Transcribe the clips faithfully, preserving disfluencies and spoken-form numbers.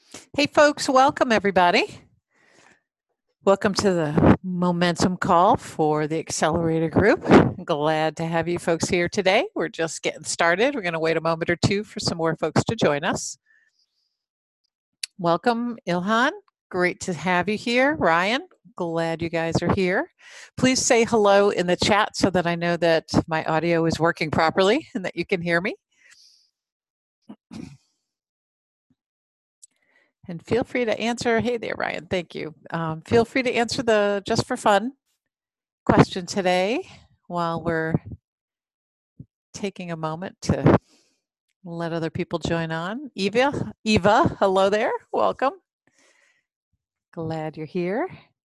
Hey folks, welcome everybody. Welcome to the momentum call for the Accelerator Group. I'm glad to have you folks here today. We're just getting started. We're going to wait a moment or two for some more folks to join us. Welcome, Ilhan. Great to have you here. Ryan, glad you guys are here. Please say hello in the chat so that I know that my audio is working properly and that you can hear me. And feel free to answer. Hey there, Ryan. Thank you. Um, feel free to answer the just for fun question today while we're taking a moment to let other people join on. Eva, Eva, hello there. Welcome. Glad you're here.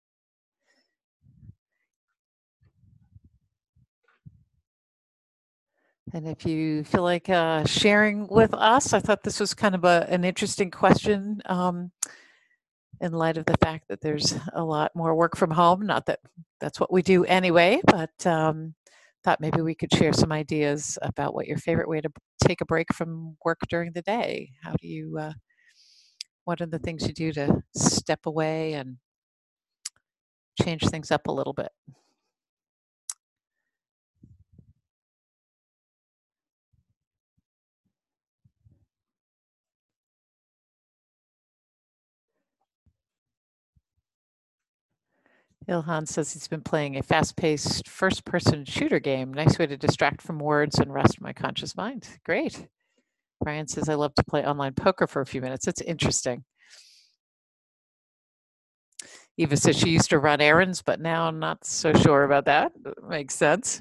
And if you feel like uh, sharing with us, I thought this was kind of a, an interesting question um, in light of the fact that there's a lot more work from home. Not that that's what we do anyway, but um, thought maybe we could share some ideas about what your favorite way to take a break from work during the day. How do you, uh, what are the things you do to step away and change things up a little bit? Ilhan says he's been playing a fast-paced first-person shooter game. Nice way to distract from words and rest my conscious mind. Great. Brian says, I love to play online poker for a few minutes. It's interesting. Eva says she used to run errands, but now I'm not so sure about that. Makes sense.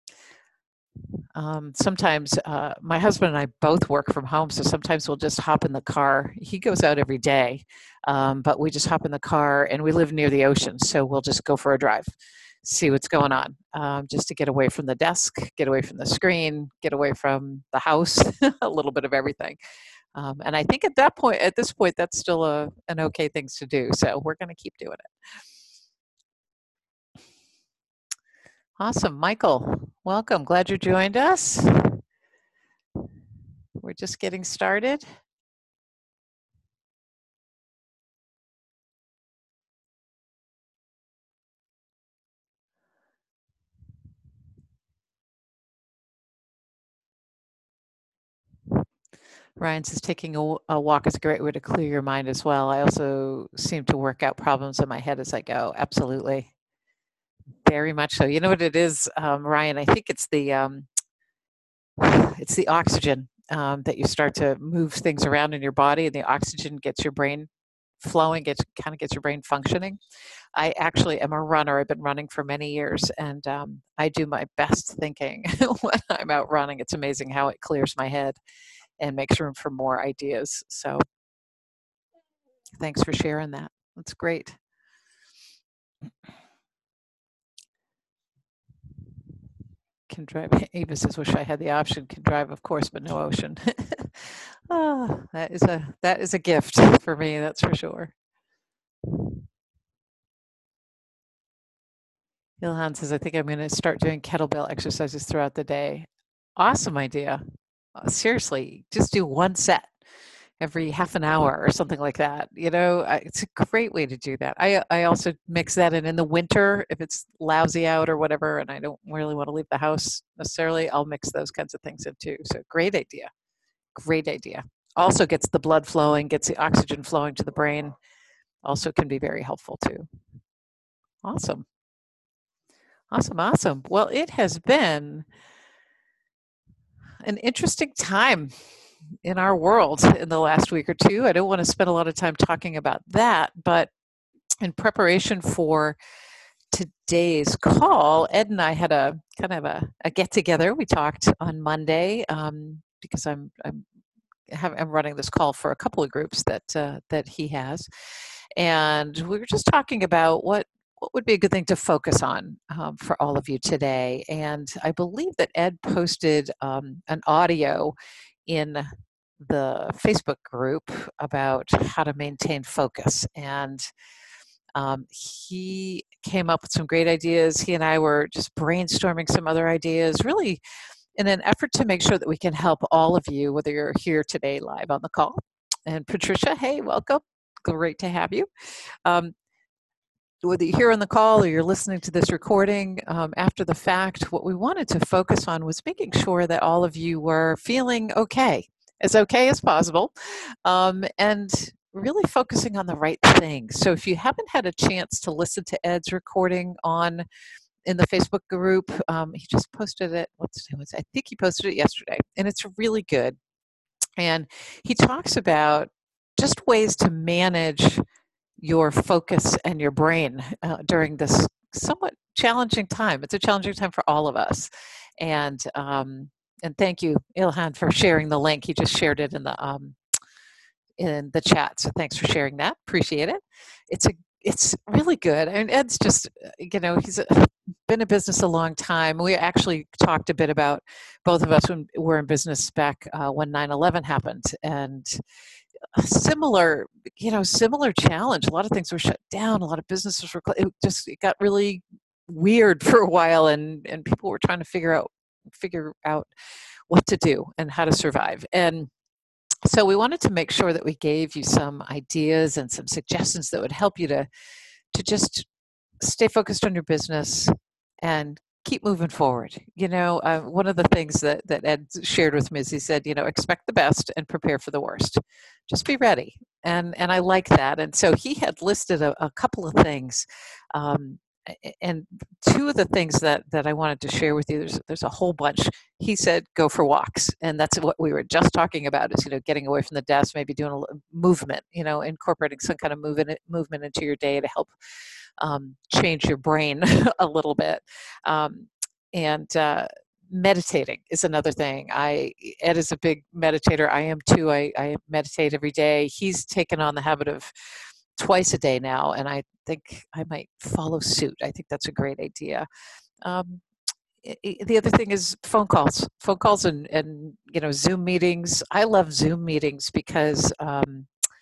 Um, sometimes uh, my husband and I both work from home, so sometimes we'll just hop in the car. He goes out every day, um, but we just hop in the car, and we live near the ocean, so we'll just go for a drive, see what's going on, um, just to get away from the desk, get away from the screen, get away from the house, a little bit of everything. Um, and I think at that point, at this point, that's still a, an okay thing to do. So we're going to keep doing it. Awesome. Michael, welcome. Glad you joined us. We're just getting started. Ryan says taking a, a walk is a great way to clear your mind as well. I also seem to work out problems in my head as I go. Absolutely. Very much so. You know what it is, um, Ryan? I think it's the um, it's the oxygen um, that you start to move things around in your body, and the oxygen gets your brain flowing, gets kind of gets your brain functioning. I actually am a runner. I've been running for many years, and um, I do my best thinking when I'm out running. It's amazing how it clears my head and makes room for more ideas. So thanks for sharing that. That's great. Can drive. Eva says, "Wish I had the option. Can drive, of course, but no ocean." Oh, that is a that is a gift for me. That's for sure. Ilhan says, "I think I'm going to start doing kettlebell exercises throughout the day." Awesome idea. Uh, seriously, just do one set every half an hour or something like that. You know, I, it's a great way to do that. I I also mix that in in the winter if it's lousy out or whatever, and I don't really want to leave the house necessarily. I'll mix those kinds of things in too. So great idea. Great idea. Also gets the blood flowing, gets the oxygen flowing to the brain. Also can be very helpful too. Awesome. Awesome. Awesome. Well, it has been an interesting time in our world in the last week or two. I don't want to spend a lot of time talking about that, but in preparation for today's call, Ed and I had a kind of a, a get together. We talked on Monday um, because I'm, I'm I'm running this call for a couple of groups that uh, that he has, and we were just talking about what what would be a good thing to focus on um, for all of you today. And I believe that Ed posted um, an audio in the Facebook group about how to maintain focus. And um, he came up with some great ideas. He and I were just brainstorming some other ideas, really in an effort to make sure that we can help all of you, whether you're here today live on the call and Patricia, hey, welcome. Great to have you. Um, whether you're here on the call or you're listening to this recording um, after the fact, what we wanted to focus on was making sure that all of you were feeling okay, as okay as possible, um, and really focusing on the right things. So if you haven't had a chance to listen to Ed's recording on in the Facebook group, um, he just posted it, what's it was, I think he posted it yesterday, and it's really good. And he talks about just ways to manage your focus and your brain uh, during this somewhat challenging time. It's a challenging time for all of us. And um, and thank you, Ilhan, for sharing the link. He just shared it in the um, in the chat. So thanks for sharing that. Appreciate it. It's a it's really good. And Ed's just, you know, he's a, been in business a long time. We actually talked a bit about both of us when we were in business back uh, when nine eleven happened, and similar, you know, similar challenge. A lot of things were shut down. A lot of businesses were. It just it got really weird for a while, and and people were trying to figure out figure out what to do and how to survive. And so we wanted to make sure that we gave you some ideas and some suggestions that would help you to to just stay focused on your business and keep moving forward. You know, uh, one of the things that, that Ed shared with me is he said, you know, expect the best and prepare for the worst. Just be ready. And and I like that. And so he had listed a, a couple of things. Um, and two of the things that, that I wanted to share with you, there's, there's a whole bunch. He said, go for walks. And that's what we were just talking about is, you know, getting away from the desk, maybe doing a movement, you know, incorporating some kind of movement, movement into your day to help um, change your brain a little bit. Um, and uh, meditating is another thing. I Ed is a big meditator. I am too. I, I meditate every day. He's taken on the habit of twice a day now, and I think I might follow suit. I think that's a great idea. Um, the other thing is phone calls, phone calls, and and you know Zoom meetings. I love Zoom meetings because um,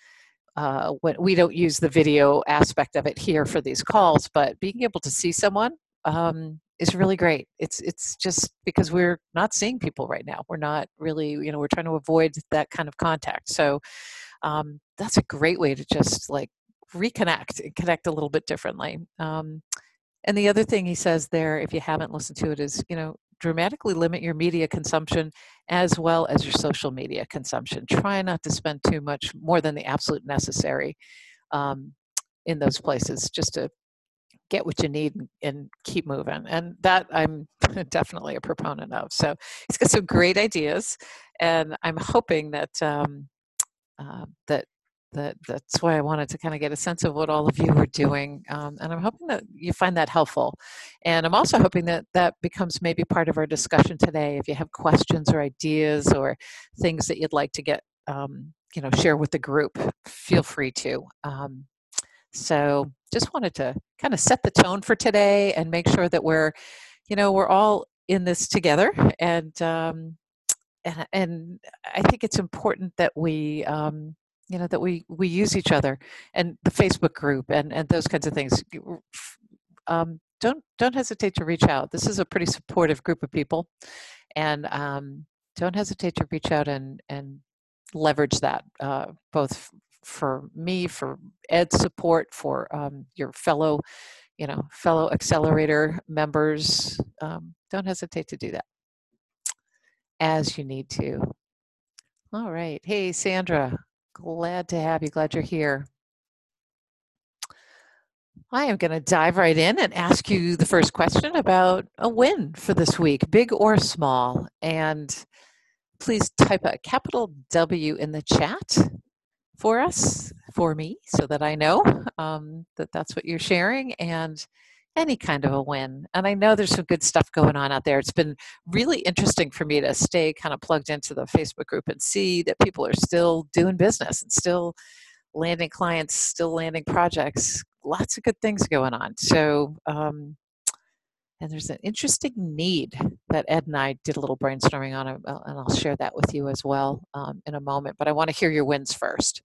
uh, when we don't use the video aspect of it here for these calls, but being able to see someone um, is really great. It's it's just because we're not seeing people right now. We're not really, you know, we're trying to avoid that kind of contact. So um, that's a great way to just like reconnect and connect a little bit differently. Um, and the other thing he says there, if you haven't listened to it, is, you know, dramatically limit your media consumption as well as your social media consumption. Try not to spend too much more than the absolute necessary um, in those places, just to get what you need and, and keep moving. And that I'm definitely a proponent of. So he's got some great ideas, and I'm hoping that um, uh, that that that's why I wanted to kind of get a sense of what all of you are doing, um, and I'm hoping that you find that helpful. And I'm also hoping that that becomes maybe part of our discussion today. If you have questions or ideas or things that you'd like to get, um, you know, share with the group, feel free to. Um, so just wanted to kind of set the tone for today and make sure that we're, you know, we're all in this together. And um, and and I think it's important that we. Um, you know, that we, we use each other and the Facebook group and, and those kinds of things. Um, don't, don't hesitate to reach out. This is a pretty supportive group of people, and um, don't hesitate to reach out and, and leverage that, uh, both for me, for Ed's support, for um, your fellow, you know, fellow accelerator members. Um, don't hesitate to do that as you need to. All right. Hey, Sandra. Glad to have you. Glad you're here. I am going to dive right in and ask you the first question about a win for this week, big or small. And please type a capital W in the chat for us, for me, so that I know um, that that's what you're sharing, and any kind of a win. And I know there's some good stuff going on out there. It's been really interesting for me to stay kind of plugged into the Facebook group and see that people are still doing business and still landing clients, still landing projects. Lots of good things going on. So, um, and there's an interesting need that Ed and I did a little brainstorming on, and I'll share that with you as well um, in a moment. But I want to hear your wins first.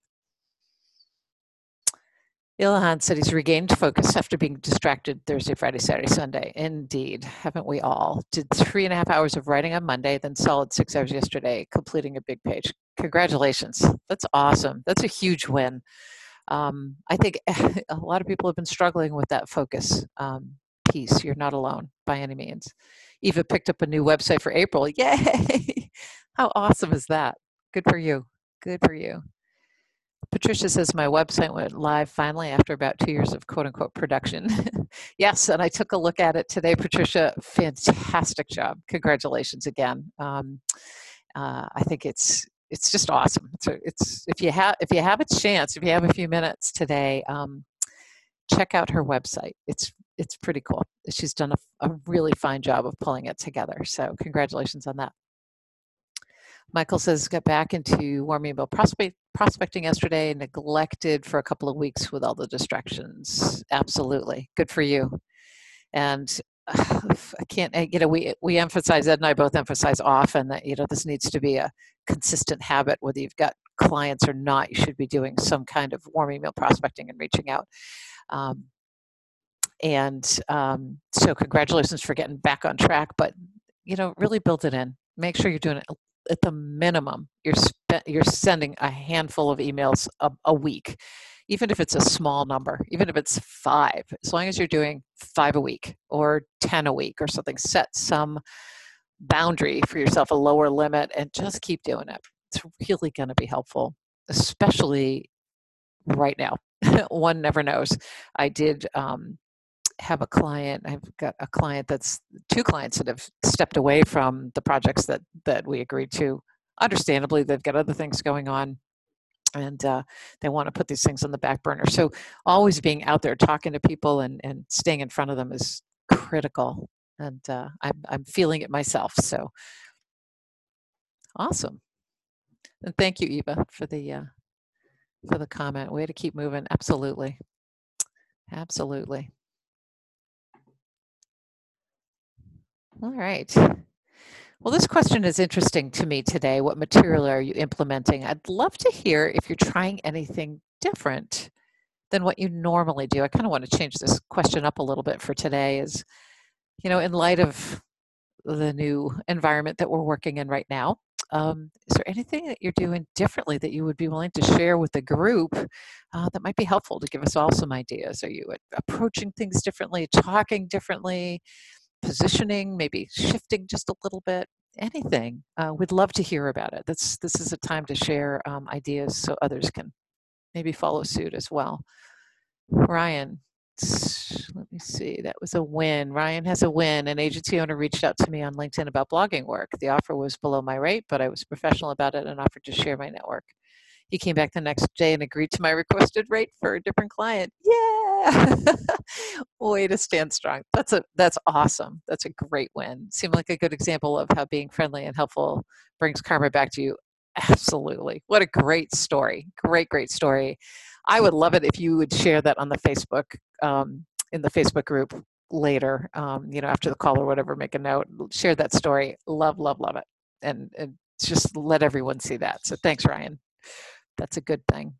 Ilhan said he's regained focus after being distracted Thursday, Friday, Saturday, Sunday. Indeed, haven't we all? Did three and a half hours of writing on Monday, then solid six hours yesterday, completing a big page. Congratulations. That's awesome. That's a huge win. Um, I think a lot of people have been struggling with that focus um, piece. You're not alone by any means. Eva picked up a new website for April. Yay! How awesome is that? Good for you. Good for you. Patricia says my website went live finally after about two years of quote unquote production. Yes, and I took a look at it today, Patricia. Fantastic job. Congratulations again. Um, uh, I think it's it's just awesome. It's, a, it's if you have if you have a chance, if you have a few minutes today, um, check out her website. It's it's pretty cool. She's done a, a really fine job of pulling it together. So congratulations on that. Michael says, got back into warm email prospect, prospecting yesterday, neglected for a couple of weeks with all the distractions. Absolutely. Good for you. And uh, I can't, you know, we, we emphasize, Ed and I both emphasize often that, you know, this needs to be a consistent habit, whether you've got clients or not. You should be doing some kind of warm email prospecting and reaching out. Um, and um, so congratulations for getting back on track, but, you know, really build it in. Make sure you're doing it at the minimum. You're spe- you're sending a handful of emails a, a week, even if it's a small number, even if it's five. As long as you're doing five a week or ten a week or something, set some boundary for yourself, a lower limit, and just keep doing it. It's really going to be helpful, especially right now. One never knows. I did um, have a client, I've got a client that's, two clients that have stepped away from the projects that, that we agreed to. Understandably, they've got other things going on and uh, they want to put these things on the back burner. So always being out there talking to people and, and staying in front of them is critical. And uh, I'm, I'm feeling it myself. So awesome. And thank you, Eva, for the, uh, for the comment. Way to keep moving. Absolutely. Absolutely. All right. Well, this question is interesting to me today. What material are you implementing? I'd love to hear if you're trying anything different than what you normally do. I kind of want to change this question up a little bit for today is, you know, in light of the new environment that we're working in right now, um, is there anything that you're doing differently that you would be willing to share with the group uh, that might be helpful to give us all some ideas? Are you approaching things differently, talking differently, positioning, maybe shifting just a little bit? Anything. Uh, we'd love to hear about it. That's, this is a time to share um, ideas so others can maybe follow suit as well. Ryan, let me see, that was a win. Ryan has a win. An agency owner reached out to me on LinkedIn about blogging work. The offer was below my rate, but I was professional about it and offered to share my network. He came back the next day and agreed to my requested rate for a different client. Yeah! Way to stand strong. That's a that's awesome. That's a great win. Seemed like a good example of how being friendly and helpful brings karma back to you. Absolutely. What a great story. Great, great story. I would love it if you would share that on the Facebook, um, in the Facebook group later, um, you know, after the call or whatever, make a note, share that story. Love, love, love it. And, and just let everyone see that. So thanks, Ryan. That's a good thing.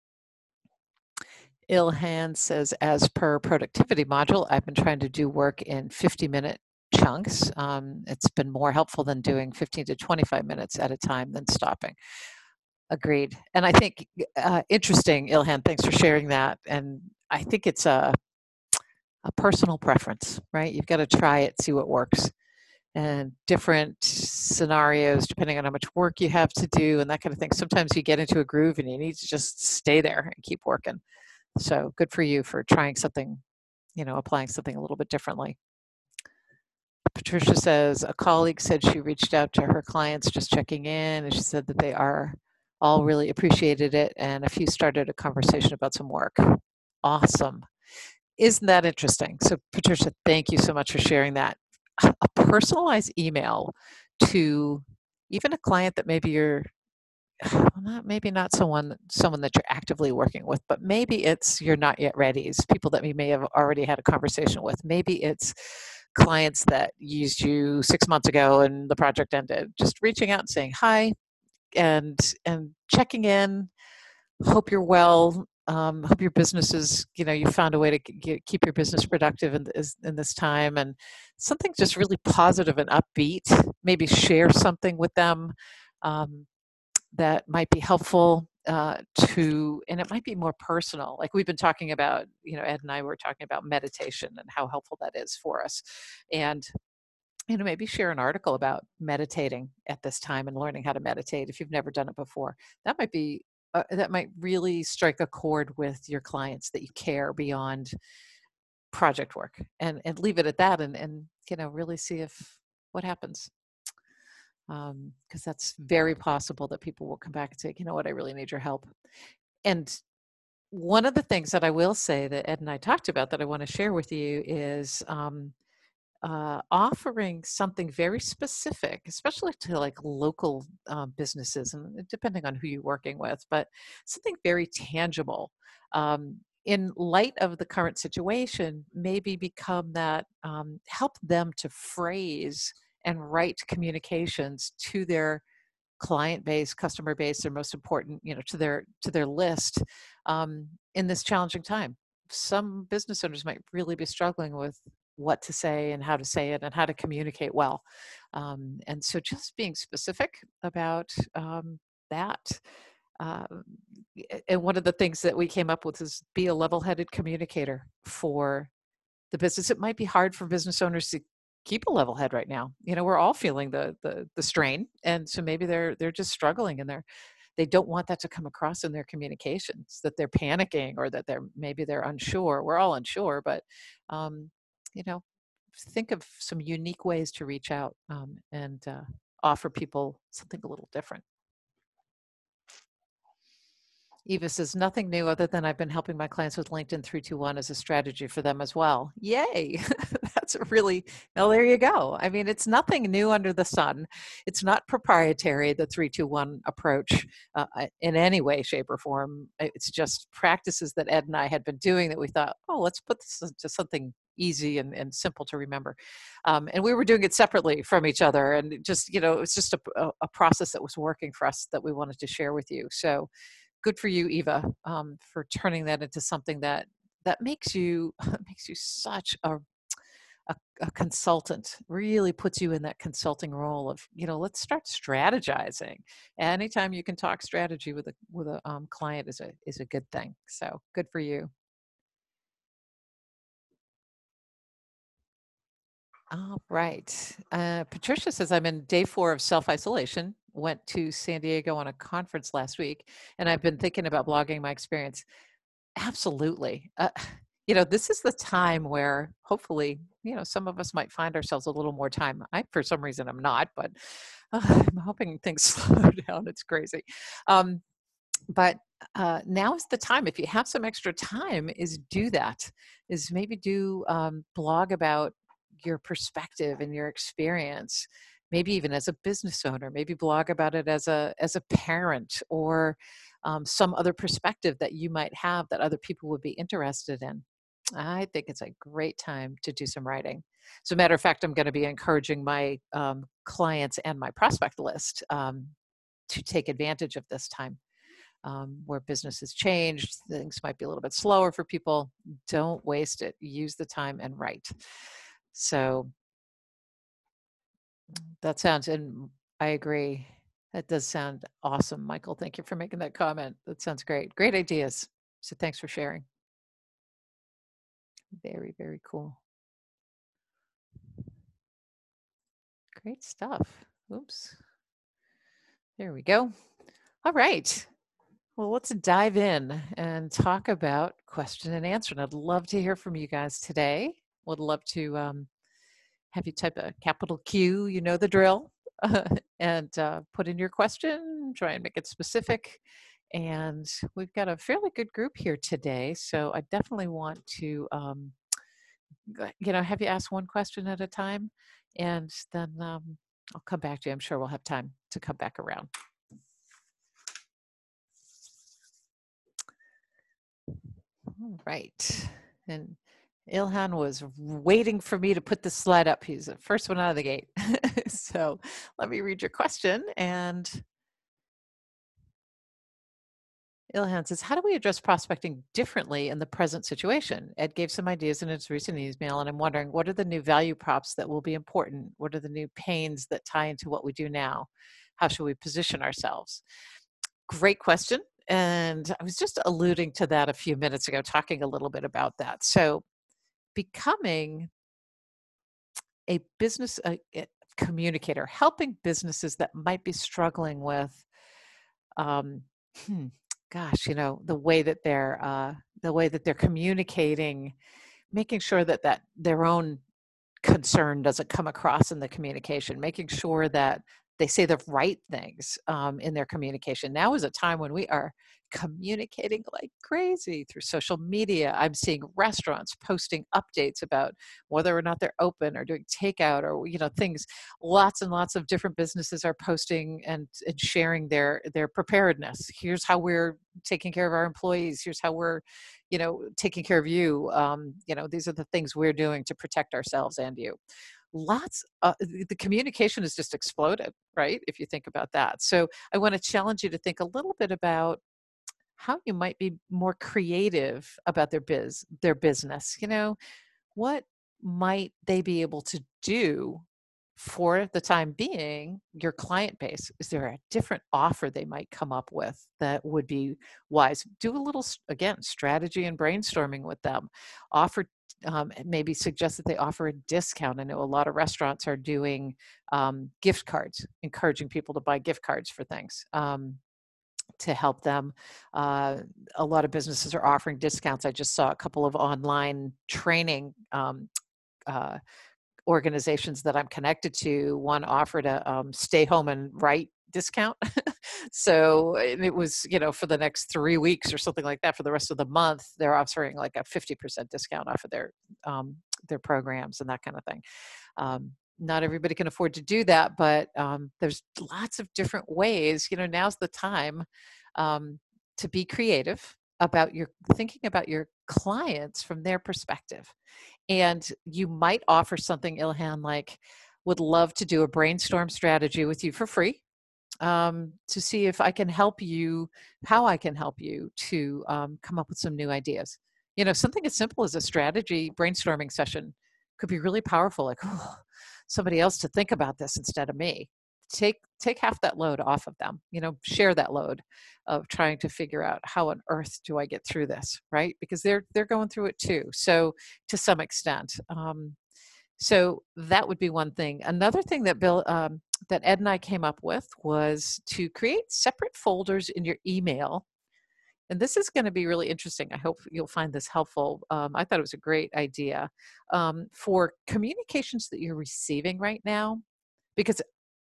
Ilhan says, as per productivity module, I've been trying to do work in fifty minute chunks. Um, it's been more helpful than doing fifteen to twenty-five minutes at a time than stopping. Agreed. And I think uh, interesting, Ilhan, thanks for sharing that. And I think it's a, a personal preference, right? You've got to try it, see what works. And different scenarios, depending on how much work you have to do and that kind of thing. Sometimes you get into a groove and you need to just stay there and keep working. So good for you for trying something, you know, applying something a little bit differently. Patricia says, a colleague said she reached out to her clients just checking in, and she said that they are all really appreciated it, and a few started a conversation about some work. Awesome. Isn't that interesting? So Patricia, thank you so much for sharing that. A personalized email to even a client that maybe you're well, not maybe not someone someone that you're actively working with, but maybe it's you're not yet ready. It's people that we may have already had a conversation with. Maybe it's clients that used you six months ago and the project ended. Just reaching out and saying hi and and checking in. Hope you're well. Um, hope your business is, you know, you found a way to get, keep your business productive in, in this time, and something just really positive and upbeat. Maybe share something with them um, that might be helpful uh, to, and it might be more personal. Like we've been talking about, you know, Ed and I were talking about meditation and how helpful that is for us. And, you know, maybe share an article about meditating at this time and learning how to meditate if you've never done it before. That might be, uh, that might really strike a chord with your clients, that you care beyond project work, and, and leave it at that, and, and, you know, really see if what happens. Because um, that's very possible that people will come back and say, you know what, I really need your help. And one of the things that I will say that Ed and I talked about that I want to share with you is um, uh, offering something very specific, especially to like local uh, businesses, and depending on who you're working with, but something very tangible. Um, in light of the current situation, maybe become that, um, help them to phrase and write communications to their client base, customer base, their most important, you know, to their to their list um, in this challenging time. Some business owners might really be struggling with what to say and how to say it and how to communicate well. Um, and so just being specific about um, that. Uh, and one of the things that we came up with is be a level-headed communicator for the business. It might be hard for business owners to keep a level head right now. You know, we're all feeling the the the strain, and so maybe they're they're just struggling, and they're they don't want that to come across in their communications, that they're panicking or that they're maybe they're unsure. We're all unsure, but um, you know, think of some unique ways to reach out um, and uh, offer people something a little different. Eva says, nothing new other than I've been helping my clients with LinkedIn three two one as a strategy for them as well. Yay. That's a really, well, there you go. I mean, it's nothing new under the sun. It's not proprietary, the three two one approach uh, in any way, shape, or form. It's just practices that Ed and I had been doing that we thought, oh, let's put this into something easy and, and simple to remember. Um, and we were doing it separately from each other. And just, you know, it was just a, a process that was working for us that we wanted to share with you. So good for you, Eva, um, for turning that into something that that makes you makes you such a, a a consultant. Really puts you in that consulting role of, you know, let's start strategizing. Anytime you can talk strategy with a with a um, client is a is a good thing. So good for you. All right. Uh, Patricia says, I'm in day four of self isolation. Went to San Diego on a conference last week, and I've been thinking about blogging my experience. Absolutely. Uh, you know, this is the time where hopefully, you know, some of us might find ourselves a little more time. I, for some reason, I'm not, but uh, I'm hoping things slow down. It's crazy. Um, but uh, now is the time. If you have some extra time, is do that. Is maybe do um, blog about your perspective and your experience. Maybe even as a business owner. Maybe blog about it as a as a parent, or um, some other perspective that you might have that other people would be interested in. I think it's a great time to do some writing. As a matter of fact, I'm going to be encouraging my um, clients and my prospect list um, to take advantage of this time um, where business has changed. Things might be a little bit slower for people. Don't waste it. Use the time and write. So that sounds, and I agree. That does sound awesome, Michael. Thank you for making that comment. That sounds great. Great ideas. So thanks for sharing. Very, very cool. Great stuff. Oops. There we go. All right. Well, let's dive in and talk about question and answer. And I'd love to hear from you guys today. Would love to um, have you type a capital Q, you know the drill, and uh, put in your question, try and make it specific. And we've got a fairly good group here today. So I definitely want to, um, you know, have you ask one question at a time, and then um, I'll come back to you. I'm sure we'll have time to come back around. All right. And Ilhan was waiting for me to put the slide up. He's the first one out of the gate. So let me read your question. And Ilhan says, how do we address prospecting differently in the present situation? Ed gave some ideas in his recent email, and I'm wondering, what are the new value props that will be important? What are the new pains that tie into what we do now? How should we position ourselves? Great question. And I was just alluding to that a few minutes ago, talking a little bit about that. So, becoming a business a, a communicator, helping businesses that might be struggling with, um, hmm, gosh, you know, the way that they're uh, the way that they're communicating, making sure that that their own concern doesn't come across in the communication, making sure that they say the right things um, in their communication. Now is a time when we are communicating like crazy through social media. I'm seeing restaurants posting updates about whether or not they're open or doing takeout or you know things. Lots and lots of different businesses are posting and, and sharing their their preparedness. Here's how we're taking care of our employees. Here's how we're you know taking care of you. Um, you know these are the things we're doing to protect ourselves and you. Lots uh, the communication has just exploded, right, if you think about that. So I want to challenge you to think a little bit about how you might be more creative about their biz their business. You know what might they be able to do for the time being your client base? Is there a different offer they might come up with that would be wise? Do a little s- again strategy and brainstorming with them. Offer um, maybe suggest that they offer a discount. I know a lot of restaurants are doing um, gift cards, encouraging people to buy gift cards for things. Um, to help them. Uh, a lot of businesses are offering discounts. I just saw a couple of online training um, uh, organizations that I'm connected to. One offered a um, stay home and write discount. So and it was, you know, for the next three weeks or something like that. For the rest of the month, they're offering like a fifty percent discount off of their um, their programs and that kind of thing. Um, not everybody can afford to do that, but um, there's lots of different ways. You know, now's the time um, to be creative about your thinking about your clients from their perspective. And you might offer something, Ilhan, like, would love to do a brainstorm strategy with you for free um, to see if I can help you, how I can help you to um, come up with some new ideas. You know, something as simple as a strategy brainstorming session could be really powerful. Like, oh, somebody else to think about this instead of me. Take take half that load off of them. You know, share that load of trying to figure out how on earth do I get through this, right? Because they're they're going through it too. So to some extent. Um, so that would be one thing. Another thing that Bill, um, that Ed and I came up with was to create separate folders in your email. And this is going to be really interesting. I hope you'll find this helpful. Um, I thought it was a great idea um, for communications that you're receiving right now, because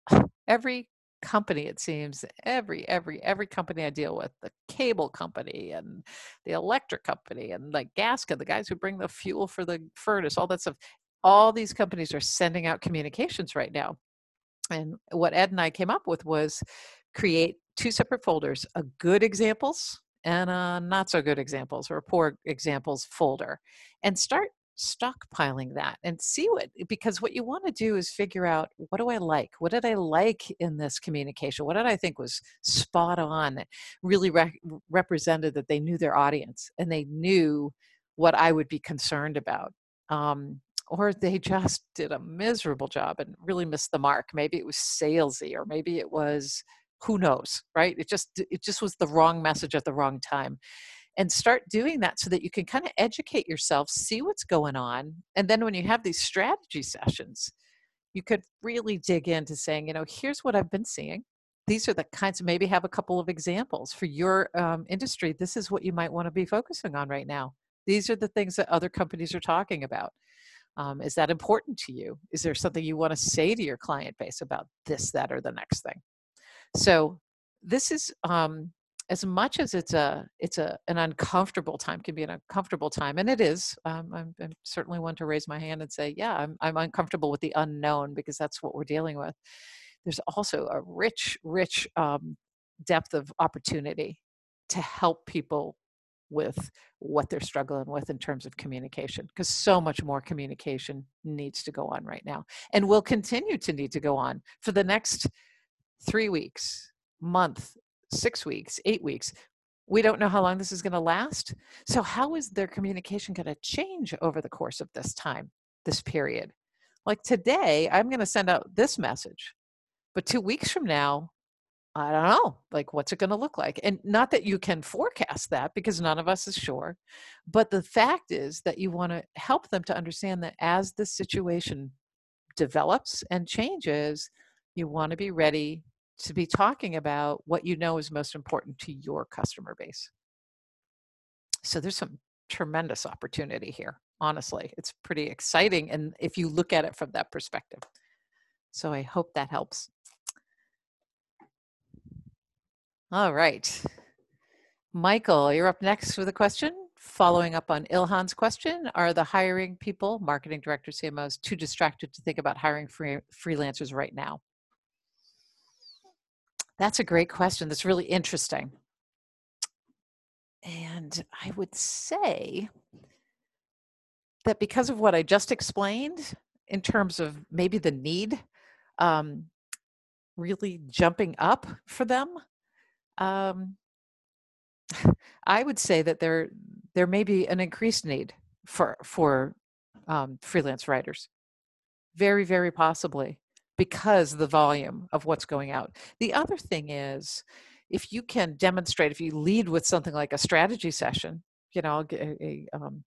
every company, it seems, every every every company I deal with, the cable company and the electric company and like Gasca, the guys who bring the fuel for the furnace, all that stuff, all these companies are sending out communications right now. And what Ed and I came up with was create two separate folders, a good examples and a not so good examples or a poor examples folder, and start stockpiling that and see what, because what you want to do is figure out, what do I like? What did I like in this communication? What did I think was spot on, really re- represented that they knew their audience and they knew what I would be concerned about. Um, or they just did a miserable job and really missed the mark. Maybe it was salesy, or maybe it was, who knows, right? It just it just was the wrong message at the wrong time. And start doing that so that you can kind of educate yourself, see what's going on, and then when you have these strategy sessions, you could really dig into saying, you know, here's what I've been seeing. These are the kinds of, maybe have a couple of examples for your um, industry. This is what you might want to be focusing on right now. These are the things that other companies are talking about. Um, is that important to you? Is there something you want to say to your client base about this, that, or the next thing? So this is um, as much as it's a it's a an uncomfortable time, can be an uncomfortable time, and it is. Um, I'm, I'm certainly one to raise my hand and say, yeah, I'm I'm uncomfortable with the unknown, because that's what we're dealing with. There's also a rich, rich um, depth of opportunity to help people with what they're struggling with in terms of communication, because so much more communication needs to go on right now and will continue to need to go on for the next three weeks, month, six weeks, eight weeks. We don't know how long this is going to last. So how is their communication going to change over the course of this time, this period? Like today, I'm going to send out this message, but two weeks from now, I don't know, like, what's it going to look like? And not that you can forecast that, because none of us is sure. But the fact is that you want to help them to understand that as the situation develops and changes, you want to be ready to be talking about what you know is most important to your customer base. So there's some tremendous opportunity here. Honestly, it's pretty exciting. And if you look at it from that perspective. So I hope that helps. All right. Michael, you're up next with a question. Following up on Ilhan's question, are the hiring people, marketing directors, C M Os, too distracted to think about hiring free, freelancers right now? That's a great question. That's really interesting. And I would say that because of what I just explained, in terms of maybe the need um, really jumping up for them, um, I would say that there there may be an increased need for for um, freelance writers, very very possibly, because the volume of what's going out. The other thing is, if you can demonstrate, if you lead with something like a strategy session, you know, a, a, um,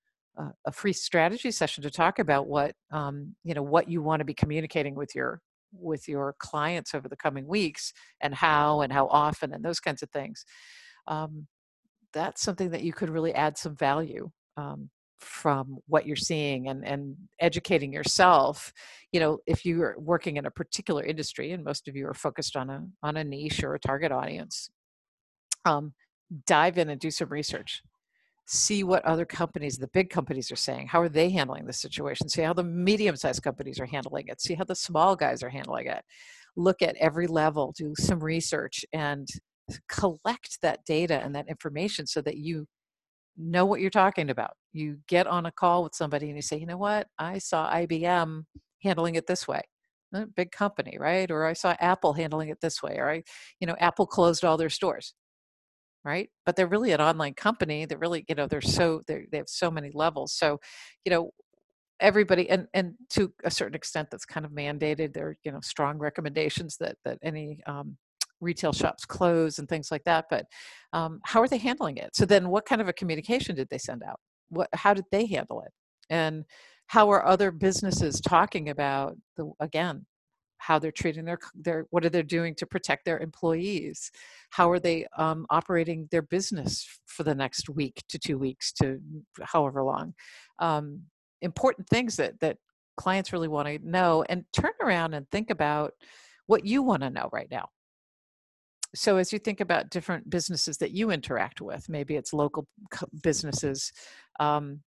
a free strategy session to talk about what um, you know what you want to be communicating with your with your clients over the coming weeks, and how and how often, and those kinds of things. Um, that's something that you could really add some value um, from what you're seeing, and, and educating yourself. You know, if you are working in a particular industry, and most of you are focused on a on a niche or a target audience, um, dive in and do some research. See what other companies, the big companies, are saying. How are they handling the situation? See how the medium-sized companies are handling it. See how the small guys are handling it. Look at every level, do some research, and collect that data and that information so that you know what you're talking about. You get on a call with somebody and you say, you know what, I saw I B M handling it this way. A big company, right? Or I saw Apple handling it this way. Or I, you know, Apple closed all their stores, right? But they're really an online company. They're really, you know, they're so they're, they have so many levels. So, you know, everybody, and and to a certain extent, that's kind of mandated. There are, you know, strong recommendations that that any um, retail shops close and things like that. But um, how are they handling it? So then, what kind of a communication did they send out? What, how did they handle it? And how are other businesses talking about the, again, how they're treating their their what are they doing to protect their employees? How are they um, operating their business for the next week to two weeks to however long? Um, important things that that clients really want to know, and turn around and think about what you want to know right now. So as you think about different businesses that you interact with, maybe it's local businesses, um,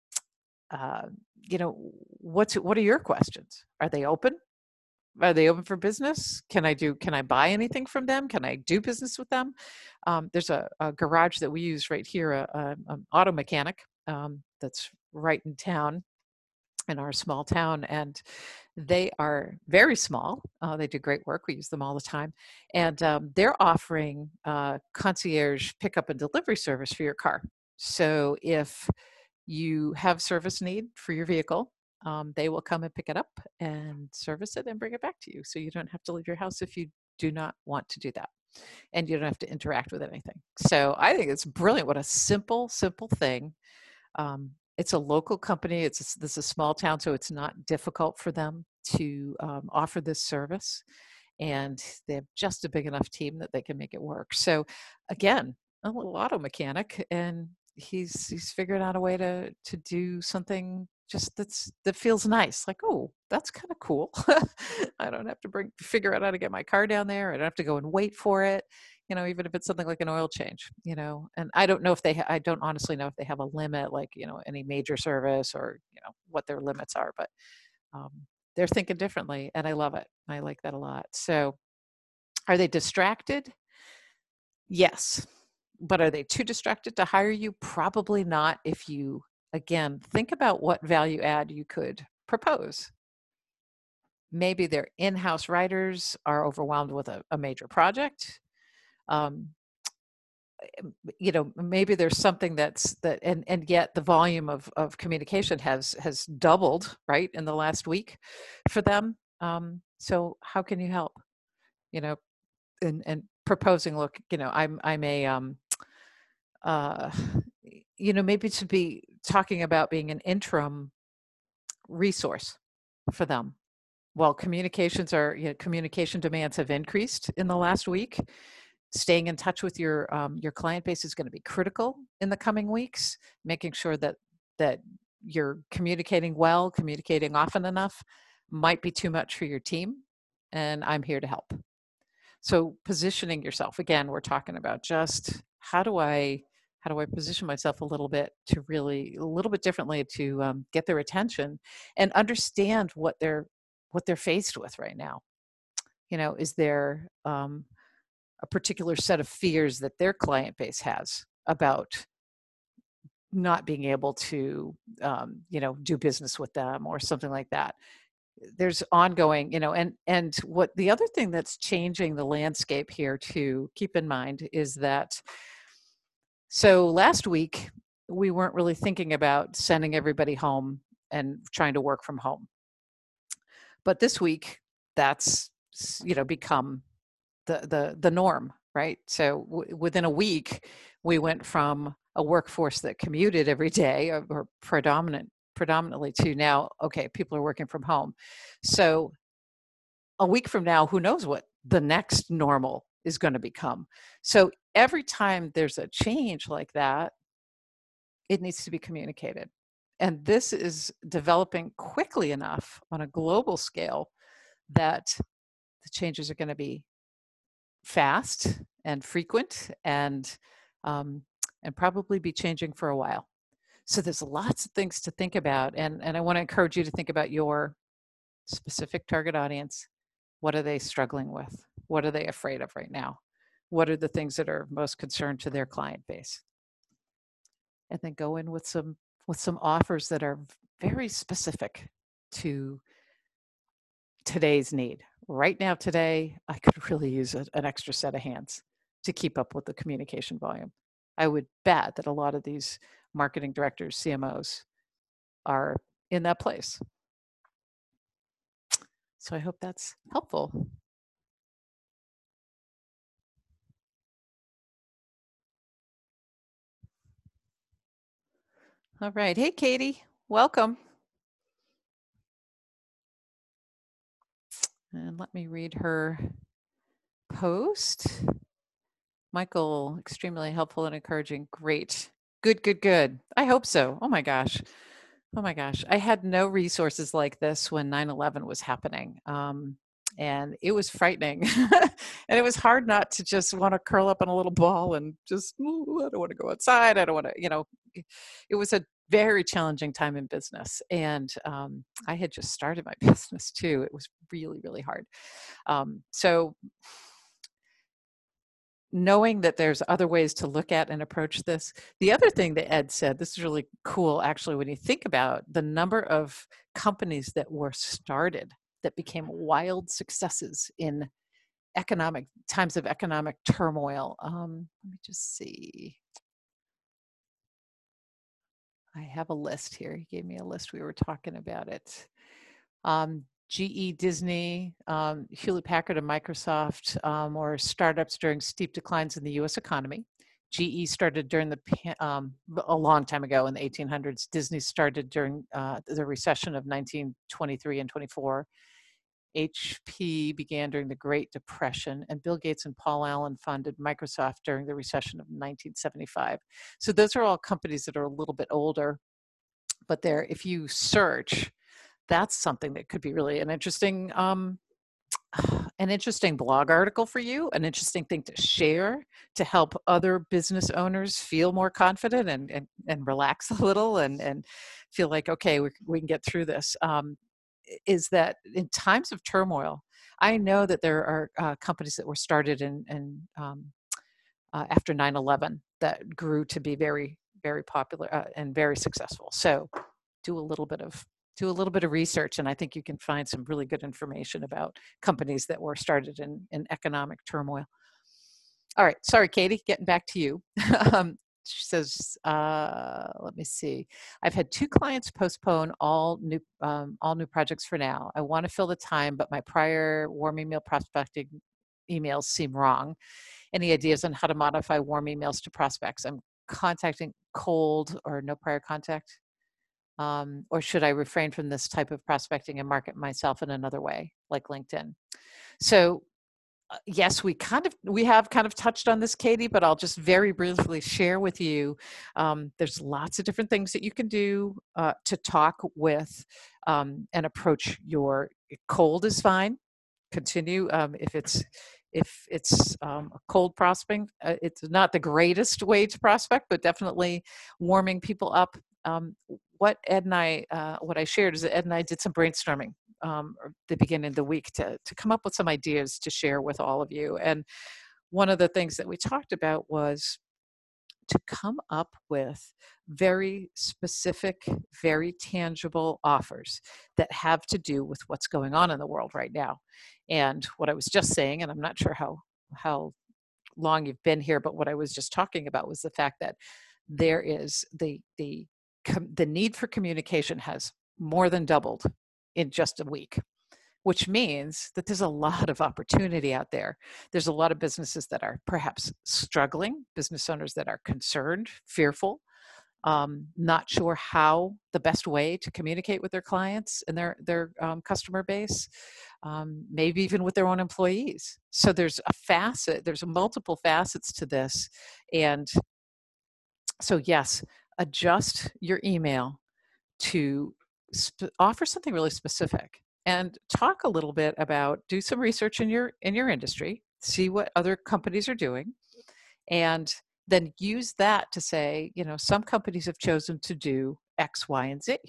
uh, you know, what's what are your questions? Are they open? Are they open for business? Can I do? Can I buy anything from them? Can I do business with them? Um, there's a, a garage that we use right here, a, a, an auto mechanic um, that's right in town, in our small town, and they are very small. Uh, they do great work. We use them all the time, and um, they're offering uh, concierge pickup and delivery service for your car. So if you have service need for your vehicle, um, they will come and pick it up and service it and bring it back to you. So you don't have to leave your house if you do not want to do that. And you don't have to interact with anything. So I think it's brilliant. What a simple, simple thing. Um, it's a local company. It's a, this is a small town, so it's not difficult for them to um, offer this service. And they have just a big enough team that they can make it work. So again, a little auto mechanic, and he's he's figured out a way to to do something just that's that feels nice. Like, oh, that's kind of cool. I don't have to bring figure out how to get my car down there. I don't have to go and wait for it. You know, even if it's something like an oil change. You know, and I don't know if they. Ha- I don't honestly know if they have a limit, like, you know, any major service, or you know what their limits are, but. Um, they're thinking differently, and I love it. I like that a lot. So are they distracted? Yes. But are they too distracted to hire you? Probably not. If you, again, think about what value add you could propose. Maybe their in-house writers are overwhelmed with a, a major project. Um, you know, maybe there's something that's that, and and yet the volume of of communication has has doubled, right, in the last week for them. Um, so how can you help? You know, and, and proposing, look, you know, I'm, I'm a, um, uh, you know, maybe to be talking about being an interim resource for them. Well, communications are, you know, communication demands have increased in the last week. Staying in touch with your um, your client base is going to be critical in the coming weeks. Making sure that that you're communicating well, communicating often enough, might be too much for your team, and I'm here to help. So positioning yourself, again, we're talking about just how do I how do I position myself a little bit to really a little bit differently to um, get their attention and understand what they're what they're faced with right now. You know, is there um, a particular set of fears that their client base has about not being able to, um, you know, do business with them or something like that. There's ongoing, you know, and and what the other thing that's changing the landscape here to keep in mind is that, so last week we weren't really thinking about sending everybody home and trying to work from home. But this week that's, you know, become the the the norm, right? So w- within a week, we went from a workforce that commuted every day or, or predominant predominantly to now, okay, people are working from home. So a week from now, who knows what the next normal is going to become. So every time there's a change like that, it needs to be communicated. And this is developing quickly enough on a global scale that the changes are going to be fast and frequent and um, and probably be changing for a while. So there's lots of things to think about, and and I want to encourage you to think about your specific target audience. What are they struggling with? What are they afraid of right now? What are the things that are most concerned to their client base? And then go in with some with some offers that are very specific to today's need. Right now, today, I could really use a, an extra set of hands to keep up with the communication volume. I would bet that a lot of these marketing directors, C M Os, are in that place. So I hope that's helpful. All right. Hey, Katie, welcome. And let me read her post. Michael, extremely helpful and encouraging. Great. Good, good, good. I hope so. Oh my gosh. Oh my gosh. I had no resources like this when nine eleven was happening. Um, and it was frightening. And it was hard not to just want to curl up in a little ball and just, "Ooh, I don't want to go outside. I don't want to, you know, it was a very challenging time in business. And um, I had just started my business too. It was really, really hard. Um, so knowing that there's other ways to look at and approach this. The other thing that Ed said, this is really cool actually, when you think about the number of companies that were started that became wild successes in economic times of economic turmoil. Um, let me just see. I have a list here. He gave me a list. We were talking about it. Um, G E, Disney, um, Hewlett Packard, and Microsoft um, were startups during steep declines in the U S economy. G E started during the um, a long time ago in the eighteen hundreds. Disney started during uh, the recession of nineteen twenty-three and twenty-four. H P began during the Great Depression, and Bill Gates and Paul Allen funded Microsoft during the recession of nineteen seventy-five. So those are all companies that are a little bit older, but they're, if you search, that's something that could be really an interesting um, an interesting blog article for you, an interesting thing to share to help other business owners feel more confident and and, and relax a little and and feel like, okay, we, we can get through this. Um, is that in times of turmoil, I know that there are uh, companies that were started in, in um, uh, after nine eleven that grew to be very, very popular uh, and very successful. So do a little bit of do a little bit of research, and I think you can find some really good information about companies that were started in, in economic turmoil. All right, sorry, Katie, getting back to you. um, she says, uh, let me see. I've had two clients postpone all new um, all new projects for now. I want to fill the time, but my prior warm email prospecting emails seem wrong. Any ideas on how to modify warm emails to prospects? I'm contacting cold or no prior contact. Um, or should I refrain from this type of prospecting and market myself in another way, like LinkedIn? So uh, yes, we kind of we have kind of touched on this, Katie, but I'll just very briefly share with you. Um, there's lots of different things that you can do uh, to talk with um, and approach your cold is fine. Continue um, if it's if it's um, a cold prospecting. Uh, it's not the greatest way to prospect, but definitely warming people up. Um, what Ed and I, uh, what I shared is that Ed and I did some brainstorming um, at the beginning of the week to, to come up with some ideas to share with all of you. And one of the things that we talked about was to come up with very specific, very tangible offers that have to do with what's going on in the world right now. And what I was just saying, and I'm not sure how how long you've been here, but what I was just talking about was the fact that there is the the the need for communication has more than doubled in just a week, which means that there's a lot of opportunity out there. There's a lot of businesses that are perhaps struggling, business owners that are concerned, fearful, um, not sure how the best way to communicate with their clients and their, their um, customer base, um, maybe even with their own employees. So there's a facet, there's multiple facets to this. And so yes, adjust your email to sp- offer something really specific and talk a little bit about, do some research in your in your industry, see what other companies are doing, and then use that to say, you know, some companies have chosen to do X, Y, and Z.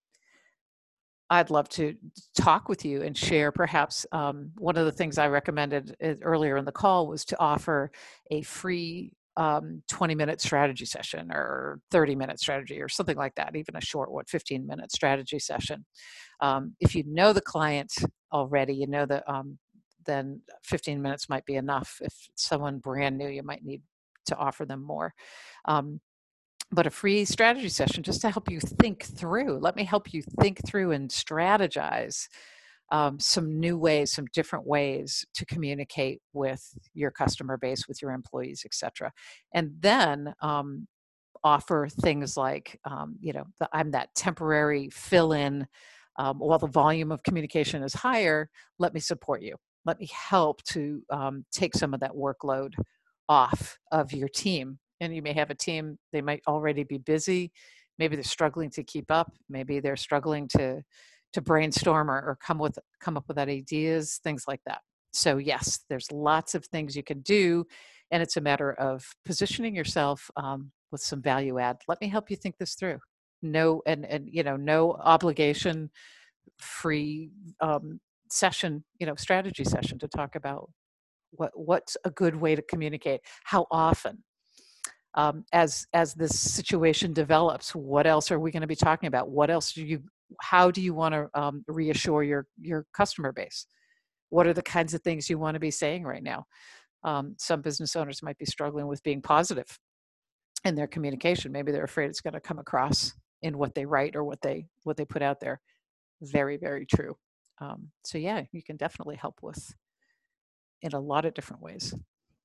I'd love to talk with you and share perhaps um, one of the things I recommended earlier in the call was to offer a free um, twenty minute strategy session or thirty minute strategy or something like that, even a short one, fifteen minute strategy session. Um, if you know the client already, you know that um, then fifteen minutes might be enough. If someone brand new, you might need to offer them more. Um, but a free strategy session just to help you think through. Let me help you think through and strategize um, some new ways, some different ways to communicate with your customer base, with your employees, et cetera. And then um, offer things like, um, you know, the, I'm that temporary fill-in. Um, while the volume of communication is higher, let me support you. Let me help to um, take some of that workload off of your team. And you may have a team, they might already be busy. Maybe they're struggling to keep up. Maybe they're struggling to to brainstorm or, or come with come up with ideas, things like that. So yes, there's lots of things you can do, and it's a matter of positioning yourself um, with some value add. Let me help you think this through. No, and and you know, no obligation, free um, session, you know, strategy session to talk about what what's a good way to communicate, how often. Um, as as this situation develops, what else are we going to be talking about? What else do you? How do you want to um, reassure your your customer base? What are the kinds of things you want to be saying right now? Um, some business owners might be struggling with being positive in their communication. Maybe they're afraid it's going to come across in what they write or what they what they put out there. Very, very true. Um, so yeah, you can definitely help with in a lot of different ways.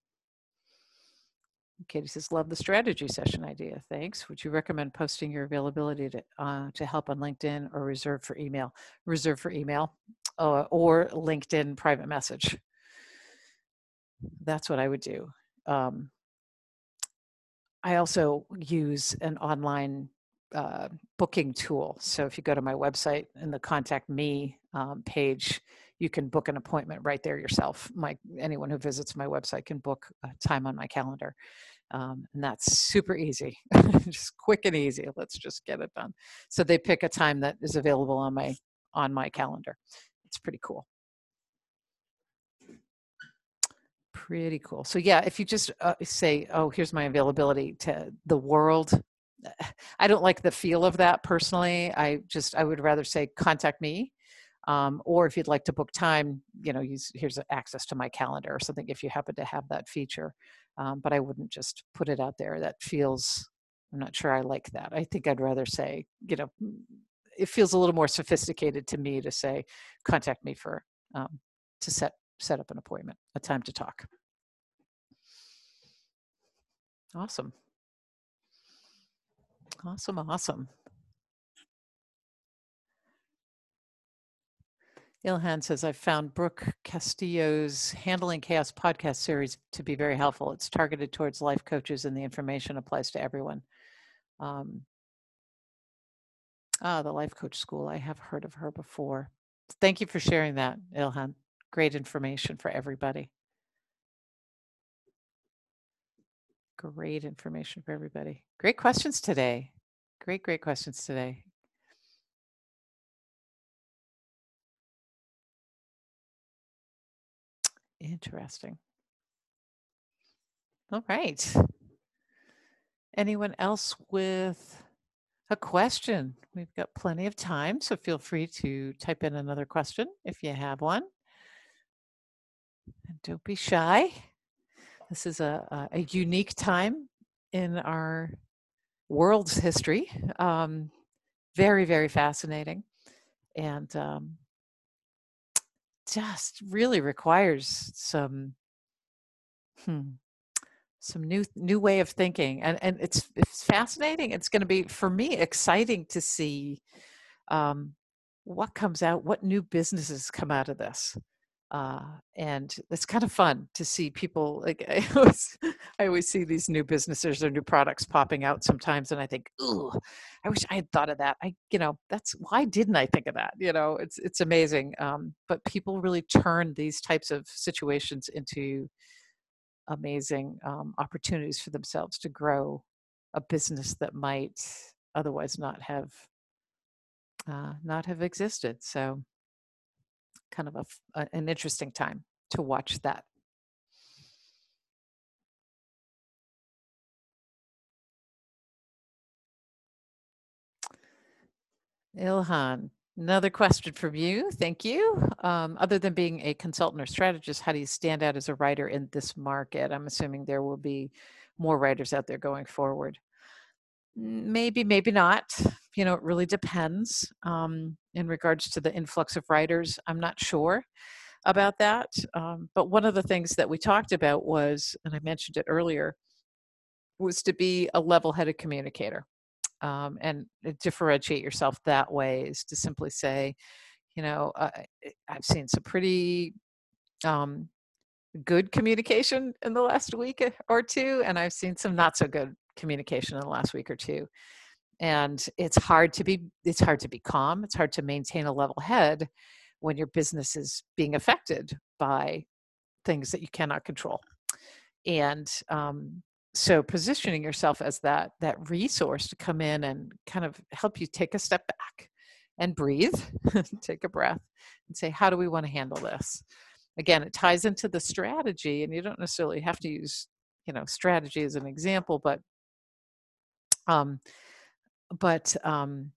Katie says, love the strategy session idea. Thanks. Would you recommend posting your availability to, uh, to help on LinkedIn or reserve for email? Reserve for email uh, or LinkedIn private message. That's what I would do. Um, I also use an online uh, booking tool. So if you go to my website in the contact me um, page, you can book an appointment right there yourself. My anyone who visits my website can book a time on my calendar. Um, and that's super easy, just quick and easy. Let's just get it done. So they pick a time that is available on my on my calendar. It's pretty cool. Pretty cool. So yeah, if you just uh, say, "Oh, here's my availability to the world," I don't like the feel of that personally. I just I would rather say, "Contact me." Um, or if you'd like to book time, you know, use here's access to my calendar or something if you happen to have that feature. Um, but I wouldn't just put it out there. That feels, I'm not sure I like that. I think I'd rather say, you know, it feels a little more sophisticated to me to say, contact me for um, to set set up an appointment, a time to talk. Awesome. Awesome, awesome. Ilhan says, I've found Brooke Castillo's Handling Chaos podcast series to be very helpful. It's targeted towards life coaches and the information applies to everyone. Um, ah, the Life Coach School. I have heard of her before. Thank you for sharing that, Ilhan. Great information for everybody. Great information for everybody. Great questions today. Great, great questions today. Interesting. All right. Anyone else with a question? We've got plenty of time, so feel free to type in another question if you have one. And don't be shy. This is a, a unique time in our world's history. Um, very, very fascinating. And um, just really requires some hmm, some new new way of thinking. And and it's it's fascinating. It's going to be, for me, exciting to see um, what comes out, what new businesses come out of this. Uh, and it's kind of fun to see people, like I always, I always see these new businesses or new products popping out sometimes, and I think, ooh, I wish I had thought of that. I, you know, that's why didn't I think of that? You know, it's it's amazing. Um, but people really turn these types of situations into amazing um, opportunities for themselves to grow a business that might otherwise not have uh, not have existed. So, kind of a, a, an interesting time to watch that. Ilhan, another question from you. Thank you. Um, other than being a consultant or strategist, how do you stand out as a writer in this market? I'm assuming there will be more writers out there going forward. Maybe, maybe not. You know, it really depends. Um, in regards to the influx of writers, I'm not sure about that. Um, but one of the things that we talked about was, and I mentioned it earlier, was to be a level-headed communicator. Um, and differentiate yourself that way is to simply say, you know, uh, I've seen some pretty um, good communication in the last week or two, and I've seen some not so good communication in the last week or two. And it's hard to be it's hard to be calm. It's hard to maintain a level head when your business is being affected by things that you cannot control. And um, so positioning yourself as that that resource to come in and kind of help you take a step back and breathe, take a breath, and say, how do we want to handle this? Again, it ties into the strategy, and you don't necessarily have to use, you know, strategy as an example, but um, but um,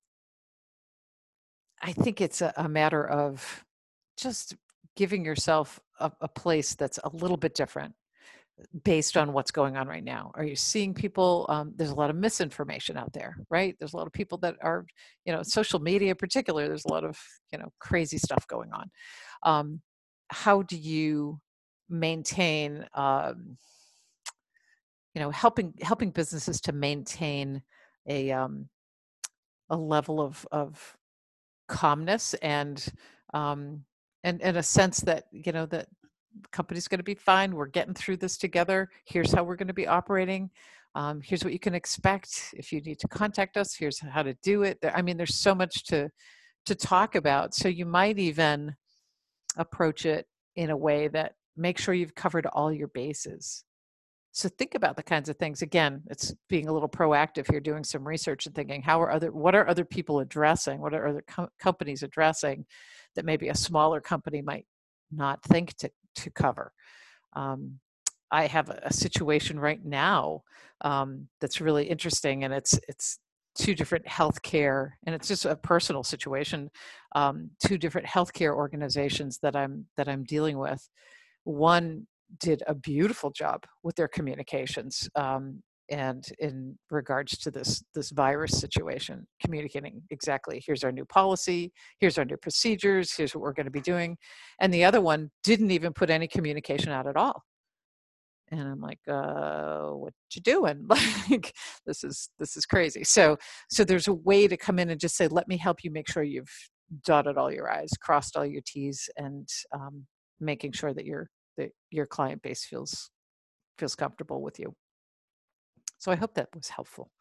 I think it's a, a matter of just giving yourself a, a place that's a little bit different based on what's going on right now. Are you seeing people? Um, there's a lot of misinformation out there, right? There's a lot of people that are, you know, social media in particular, there's a lot of, you know, crazy stuff going on. Um, how do you maintain, um, you know, helping helping businesses to maintain a um, a level of of calmness and um, and and a sense that, you know, that the company's going to be fine. We're getting through this together. Here's how we're going to be operating. Um, here's what you can expect if you need to contact us. Here's how to do it. I mean, there's so much to to talk about. So you might even approach it in a way that makes sure you've covered all your bases. So think about the kinds of things. Again, it's being a little proactive here, doing some research and thinking, how are other, what are other people addressing? What are other com- companies addressing that maybe a smaller company might not think to, to cover? Um, I have a, a situation right now um, that's really interesting, and it's it's two different healthcare, and it's just a personal situation. Um, two different healthcare organizations that I'm that I'm dealing with. One did a beautiful job with their communications. Um, and in regards to this this virus situation, communicating exactly, here's our new policy, here's our new procedures, here's what we're going to be doing. And the other one didn't even put any communication out at all. And I'm like, uh, what you doing? Like, this is this is crazy. So so there's a way to come in and just say, let me help you make sure you've dotted all your I's, crossed all your T's, and um, making sure that your that your client base feels feels comfortable with you. So I hope that was helpful.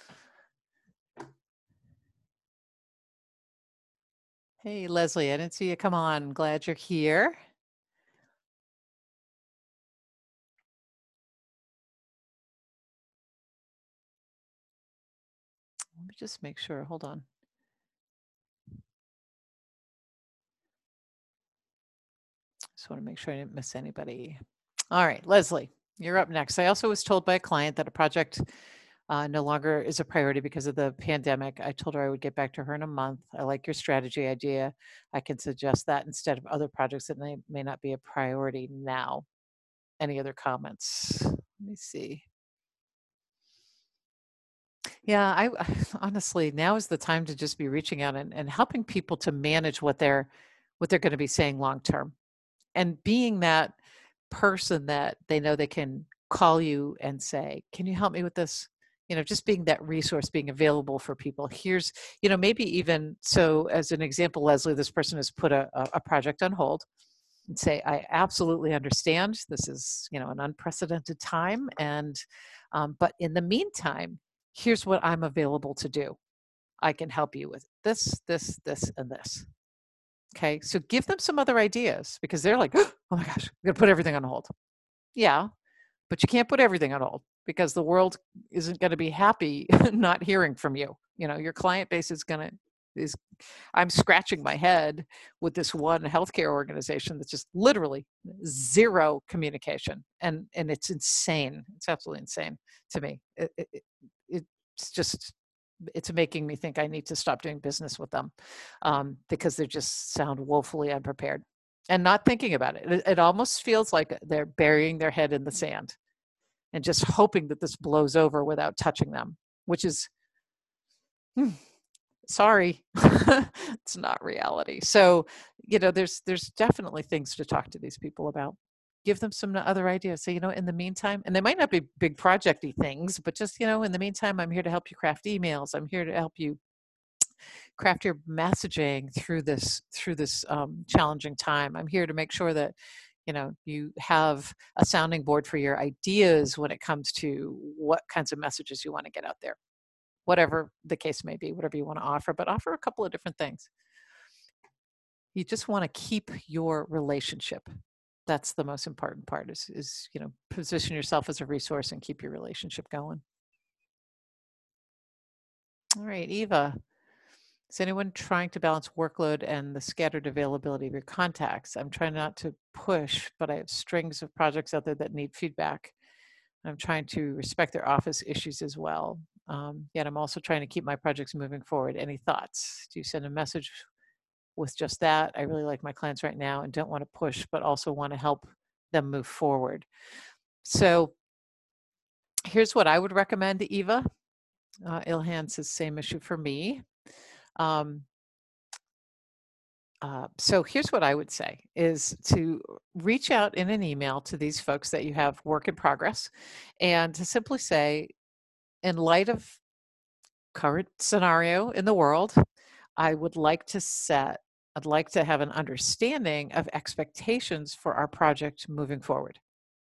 Hey, Leslie, I didn't see you come on. Glad you're here. Let me just make sure. Hold on. Just want to make sure I didn't miss anybody. All right, Leslie, you're up next. I also was told by a client that a project uh, no longer is a priority because of the pandemic. I told her I would get back to her in a month. I like your strategy idea. I can suggest that instead of other projects that may, may not be a priority now. Any other comments? Let me see. Yeah, I honestly, now is the time to just be reaching out and, and helping people to manage what they're what they're going to be saying long term, and being that person that they know they can call you and say, can you help me with this? You know, just being that resource, being available for people. Here's, you know, maybe even so, as an example, Leslie, this person has put a, a project on hold, and say, I absolutely understand. This is, you know, an unprecedented time. And, um, but in the meantime, here's what I'm available to do. I can help you with this, this, this, and this. Okay. So give them some other ideas, because they're like, oh my gosh, I'm going to put everything on hold. Yeah. But you can't put everything on hold, because the world isn't going to be happy not hearing from you. You know, your client base is going to, is, I'm scratching my head with this one healthcare organization that's just literally zero communication. And, and it's insane. It's absolutely insane to me. It, it, it's just, it's making me think I need to stop doing business with them, um, because they just sound woefully unprepared and not thinking about it. it. It almost feels like they're burying their head in the sand and just hoping that this blows over without touching them, which is, hmm, sorry, it's not reality. So, you know, there's there's definitely things to talk to these people about. Give them some other ideas. So, you know, in the meantime, and they might not be big projecty things, but just, you know, in the meantime, I'm here to help you craft emails. I'm here to help you craft your messaging through this through this um, challenging time. I'm here to make sure that, you know, you have a sounding board for your ideas when it comes to what kinds of messages you want to get out there, whatever the case may be, whatever you want to offer, but offer a couple of different things. You just want to keep your relationship. That's the most important part, is, is, you know, position yourself as a resource and keep your relationship going. All right, Eva. Is anyone trying to balance workload and the scattered availability of your contacts? I'm trying not to push, but I have strings of projects out there that need feedback. I'm trying to respect their office issues as well. Um, yet I'm also trying to keep my projects moving forward. Any thoughts? Do you send a message with just that? I really like my clients right now and don't want to push, but also want to help them move forward. So here's what I would recommend, Eva. Uh, Ilhan says, same issue for me. Um, Uh, so here's what I would say, is to reach out in an email to these folks that you have work in progress, and to simply say, in light of current scenario in the world, I would like to set, I'd like to have an understanding of expectations for our project moving forward.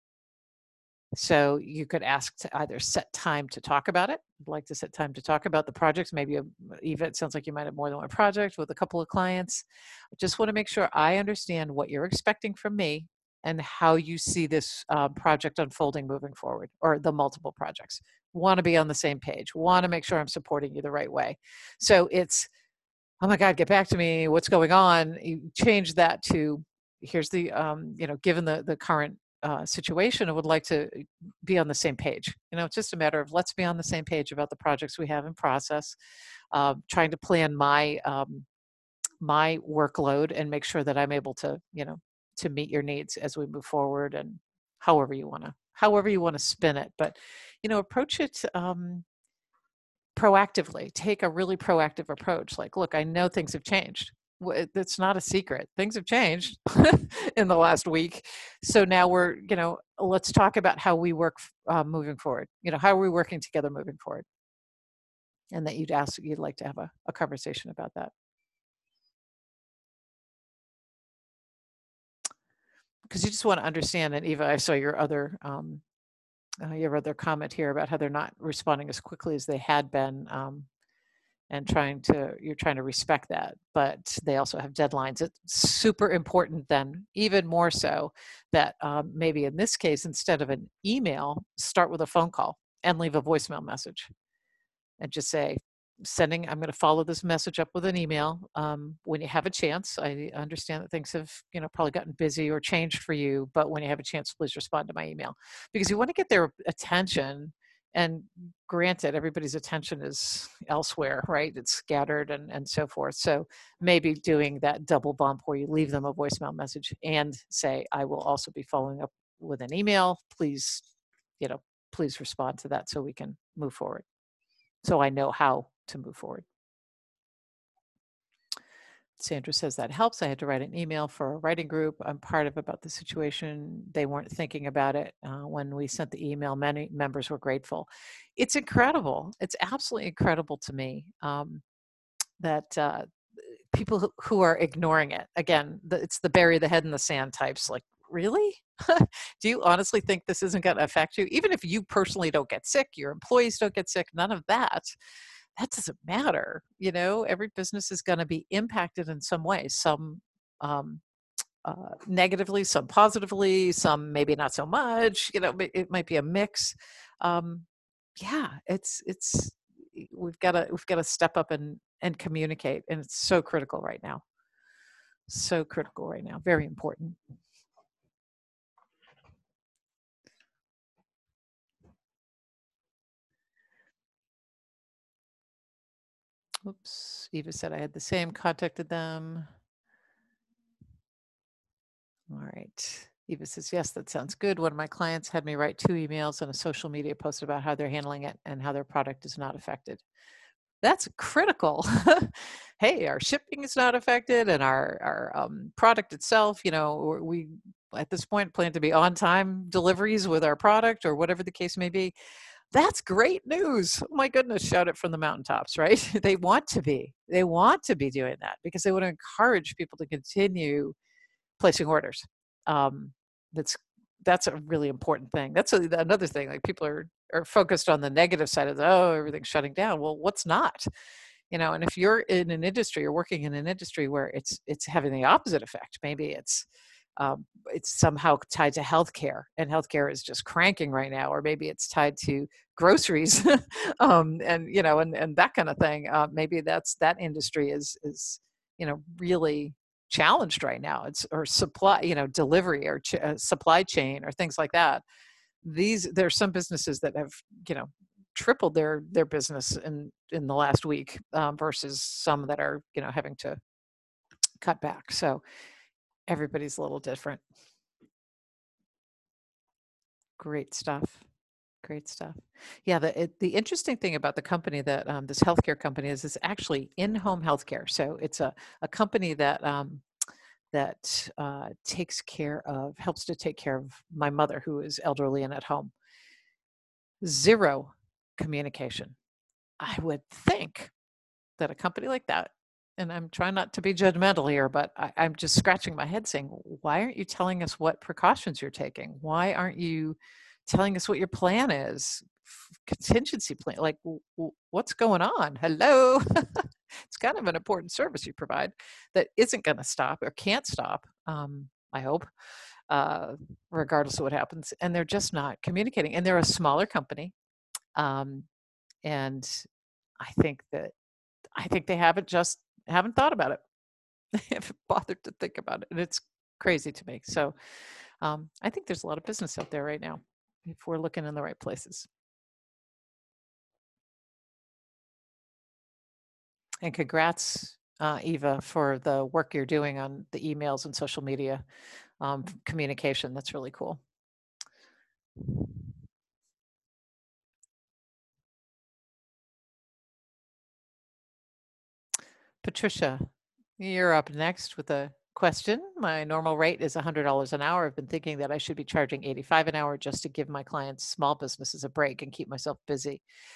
So you could ask to either set time to talk about it. I'd like to set time to talk about the projects. Maybe a, Eva, it sounds like you might have more than one project with a couple of clients. I just want to make sure I understand what you're expecting from me and how you see this uh, project unfolding moving forward, or the multiple projects. Want to be on the same page. Want to make sure I'm supporting you the right way. So it's, oh my God, get back to me. What's going on? You change that to, here's the, um, you know, given the the current uh, situation, I would like to be on the same page. You know, it's just a matter of, let's be on the same page about the projects we have in process, uh, trying to plan my um, my workload and make sure that I'm able to, you know, to meet your needs as we move forward, and however you want to however you want to spin it, but you know, approach it um, proactively. Take a really proactive approach. Like, look, I know things have changed. It's not a secret. Things have changed in the last week. So now we're, you know, let's talk about how we work uh, moving forward. You know, how are we working together moving forward? And that you'd ask, you'd like to have a, a conversation about that. Because you just want to understand. And Eva, I saw your other um, uh, your other comment here about how they're not responding as quickly as they had been. Um, and trying to you're trying to respect that, but they also have deadlines. It's super important then, even more so, that um, maybe in this case, instead of an email, start with a phone call and leave a voicemail message and just say, sending I'm going to follow this message up with an email um, when you have a chance. I understand that things have, you know, probably gotten busy or changed for you, but when you have a chance, please respond to my email, because you want to get their attention. And granted, everybody's attention is elsewhere, right? It's scattered and, and so forth. So maybe doing that double bump where you leave them a voicemail message and say, I will also be following up with an email. Please, you know, please respond to that so we can move forward. So I know how to move forward. Sandra says that helps. I had to write an email for a writing group I'm part of about the situation. They weren't thinking about it uh, when we sent the email. Many members were grateful. It's incredible. It's absolutely incredible to me um, that uh, people who, who are ignoring it. Again, the, it's the bury the head in the sand types. Like, really? Do you honestly think this isn't going to affect you? Even if you personally don't get sick, your employees don't get sick, none of that. That doesn't matter. You know, every business is going to be impacted in some way, some um, uh, negatively, some positively, some maybe not so much. You know, it might be a mix. Um, yeah, it's it's we've got to we've got to step up and and communicate, and it's so critical right now. So critical right now. Very important. Oops, Eva said I had the same, contacted them. All right. Eva says, yes, that sounds good. One of my clients had me write two emails and a social media post about how they're handling it and how their product is not affected. That's critical. Hey, our shipping is not affected and our, our um, product itself, you know, we at this point plan to be on time deliveries with our product or whatever the case may be. That's great news. Oh my goodness, shout it from the mountaintops, right? They want to be. They want to be doing that because they want to encourage people to continue placing orders. Um, that's that's a really important thing. That's a, another thing. Like people are are focused on the negative side of the, oh, everything's shutting down. Well, what's not? You know, and if you're in an industry or working in an industry where it's it's having the opposite effect, maybe it's um, it's somehow tied to healthcare, and healthcare is just cranking right now, or maybe it's tied to groceries, um, and you know, and and that kind of thing. Uh, maybe that's that industry is is you know really challenged right now. It's or supply, you know, delivery or ch- uh, supply chain or things like that. These there's some businesses that have you know tripled their their business in in the last week um, versus some that are you know having to cut back. So everybody's a little different. Great stuff. Great stuff. Yeah, the it, the interesting thing about the company that um, this healthcare company is, is actually in-home healthcare. So it's a, a company that um, that uh, takes care of, helps to take care of my mother who is elderly and at home. Zero communication. I would think that a company like that, and I'm trying not to be judgmental here, but I, I'm just scratching my head saying, why aren't you telling us what precautions you're taking? Why aren't you telling us what your plan is? Contingency plan, like w- w- what's going on? Hello. It's kind of an important service you provide that isn't going to stop or can't stop. Um, I hope, uh, regardless of what happens. And they're just not communicating. And they're a smaller company. Um, and I think that I think they haven't just haven't thought about it. They haven't bothered to think about it, and it's crazy to me. So um, I think there's a lot of business out there right now if we're looking in the right places. And congrats, uh, Eva, for the work you're doing on the emails and social media um, communication. That's really cool. Patricia, you're up next with a question. My normal rate is one hundred dollars an hour. I've been thinking that I should be charging eighty-five dollars an hour just to give my clients, small businesses, a break and keep myself busy.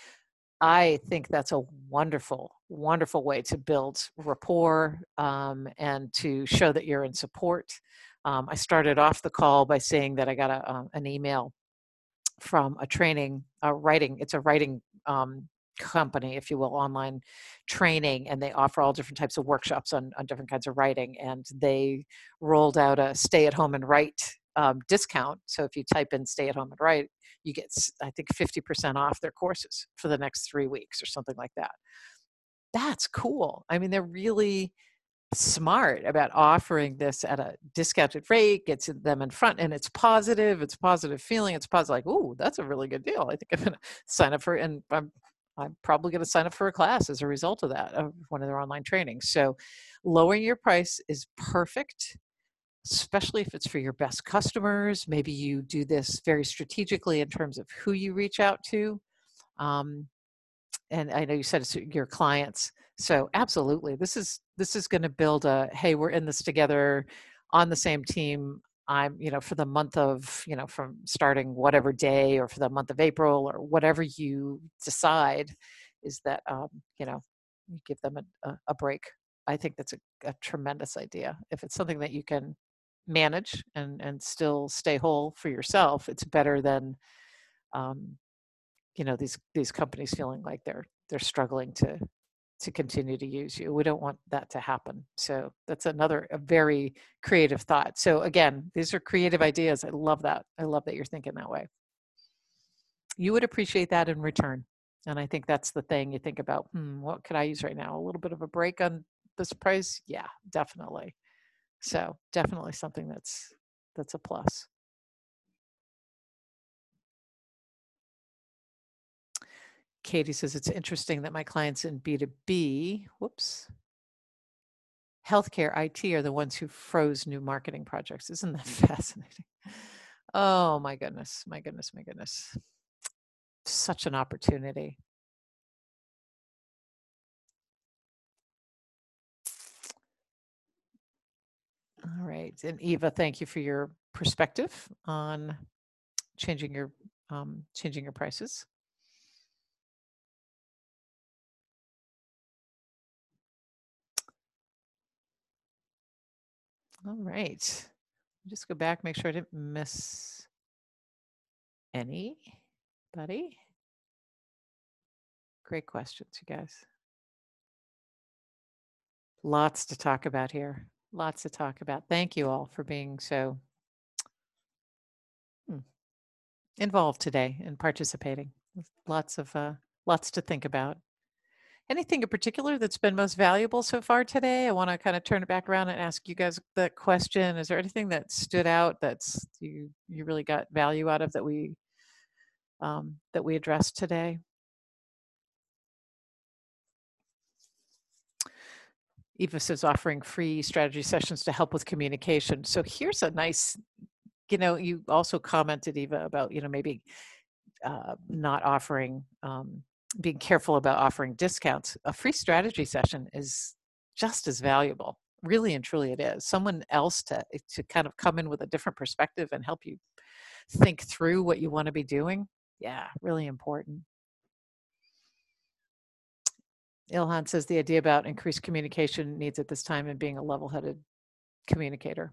I think that's a wonderful, wonderful way to build rapport um, and to show that you're in support. Um, I started off the call by saying that I got a, uh, an email from a training, a writing, it's a writing um, company, if you will, online training, and they offer all different types of workshops on, on different kinds of writing. And they rolled out a stay at home and write um, discount. So if you type in stay at home and write, you get, I think, fifty percent off their courses for the next three weeks or something like that. That's cool. I mean, they're really smart about offering this at a discounted rate, gets them in front, and it's positive. It's positive feeling. It's positive, like, oh, that's a really good deal. I think I'm going to sign up for, and I'm I'm probably going to sign up for a class as a result of that, of one of their online trainings. So, lowering your price is perfect, especially if it's for your best customers. Maybe you do this very strategically in terms of who you reach out to. Um, and I know you said it's your clients. So absolutely, this is this is going to build a, hey, we're in this together on the same team. I'm, you know, for the month of, you know, from starting whatever day or for the month of April or whatever you decide, is that, um, you know, you give them a, a, a break. I think that's a, a tremendous idea. If it's something that you can manage and and still stay whole for yourself, it's better than um, you know, these these companies feeling like they're they're struggling to to continue to use you. We don't want that to happen. So that's another a very creative thought. So again, these are creative ideas. I love that. I love that you're thinking that way. You would appreciate that in return. And I think that's the thing you think about, hmm, what could I use right now? A little bit of a break on this price? Yeah, definitely. So definitely something that's that's a plus. Katie says it's interesting that my clients in B two B, whoops, healthcare I T are the ones who froze new marketing projects. Isn't that fascinating? Oh my goodness, my goodness, my goodness. Such an opportunity. All right. And Eva, thank you for your perspective on changing your um, changing your prices. All right. Just go back, make sure I didn't miss anybody. Great questions, you guys. Lots to talk about here. Lots to talk about. Thank you all for being so hmm, involved today and participating. Lots of uh, lots to think about. Anything in particular that's been most valuable so far today? I want to kind of turn it back around and ask you guys the question. Is there anything that stood out that's you you really got value out of that we um, that we addressed today? Eva says offering free strategy sessions to help with communication. So here's a nice, you know, you also commented, Eva, about, you know, maybe uh, not offering, um, being careful about offering discounts. A free strategy session is just as valuable. Really and truly it is. Someone else to to kind of come in with a different perspective and help you think through what you want to be doing. Yeah, really important. Ilhan says the idea about increased communication needs at this time and being a level-headed communicator.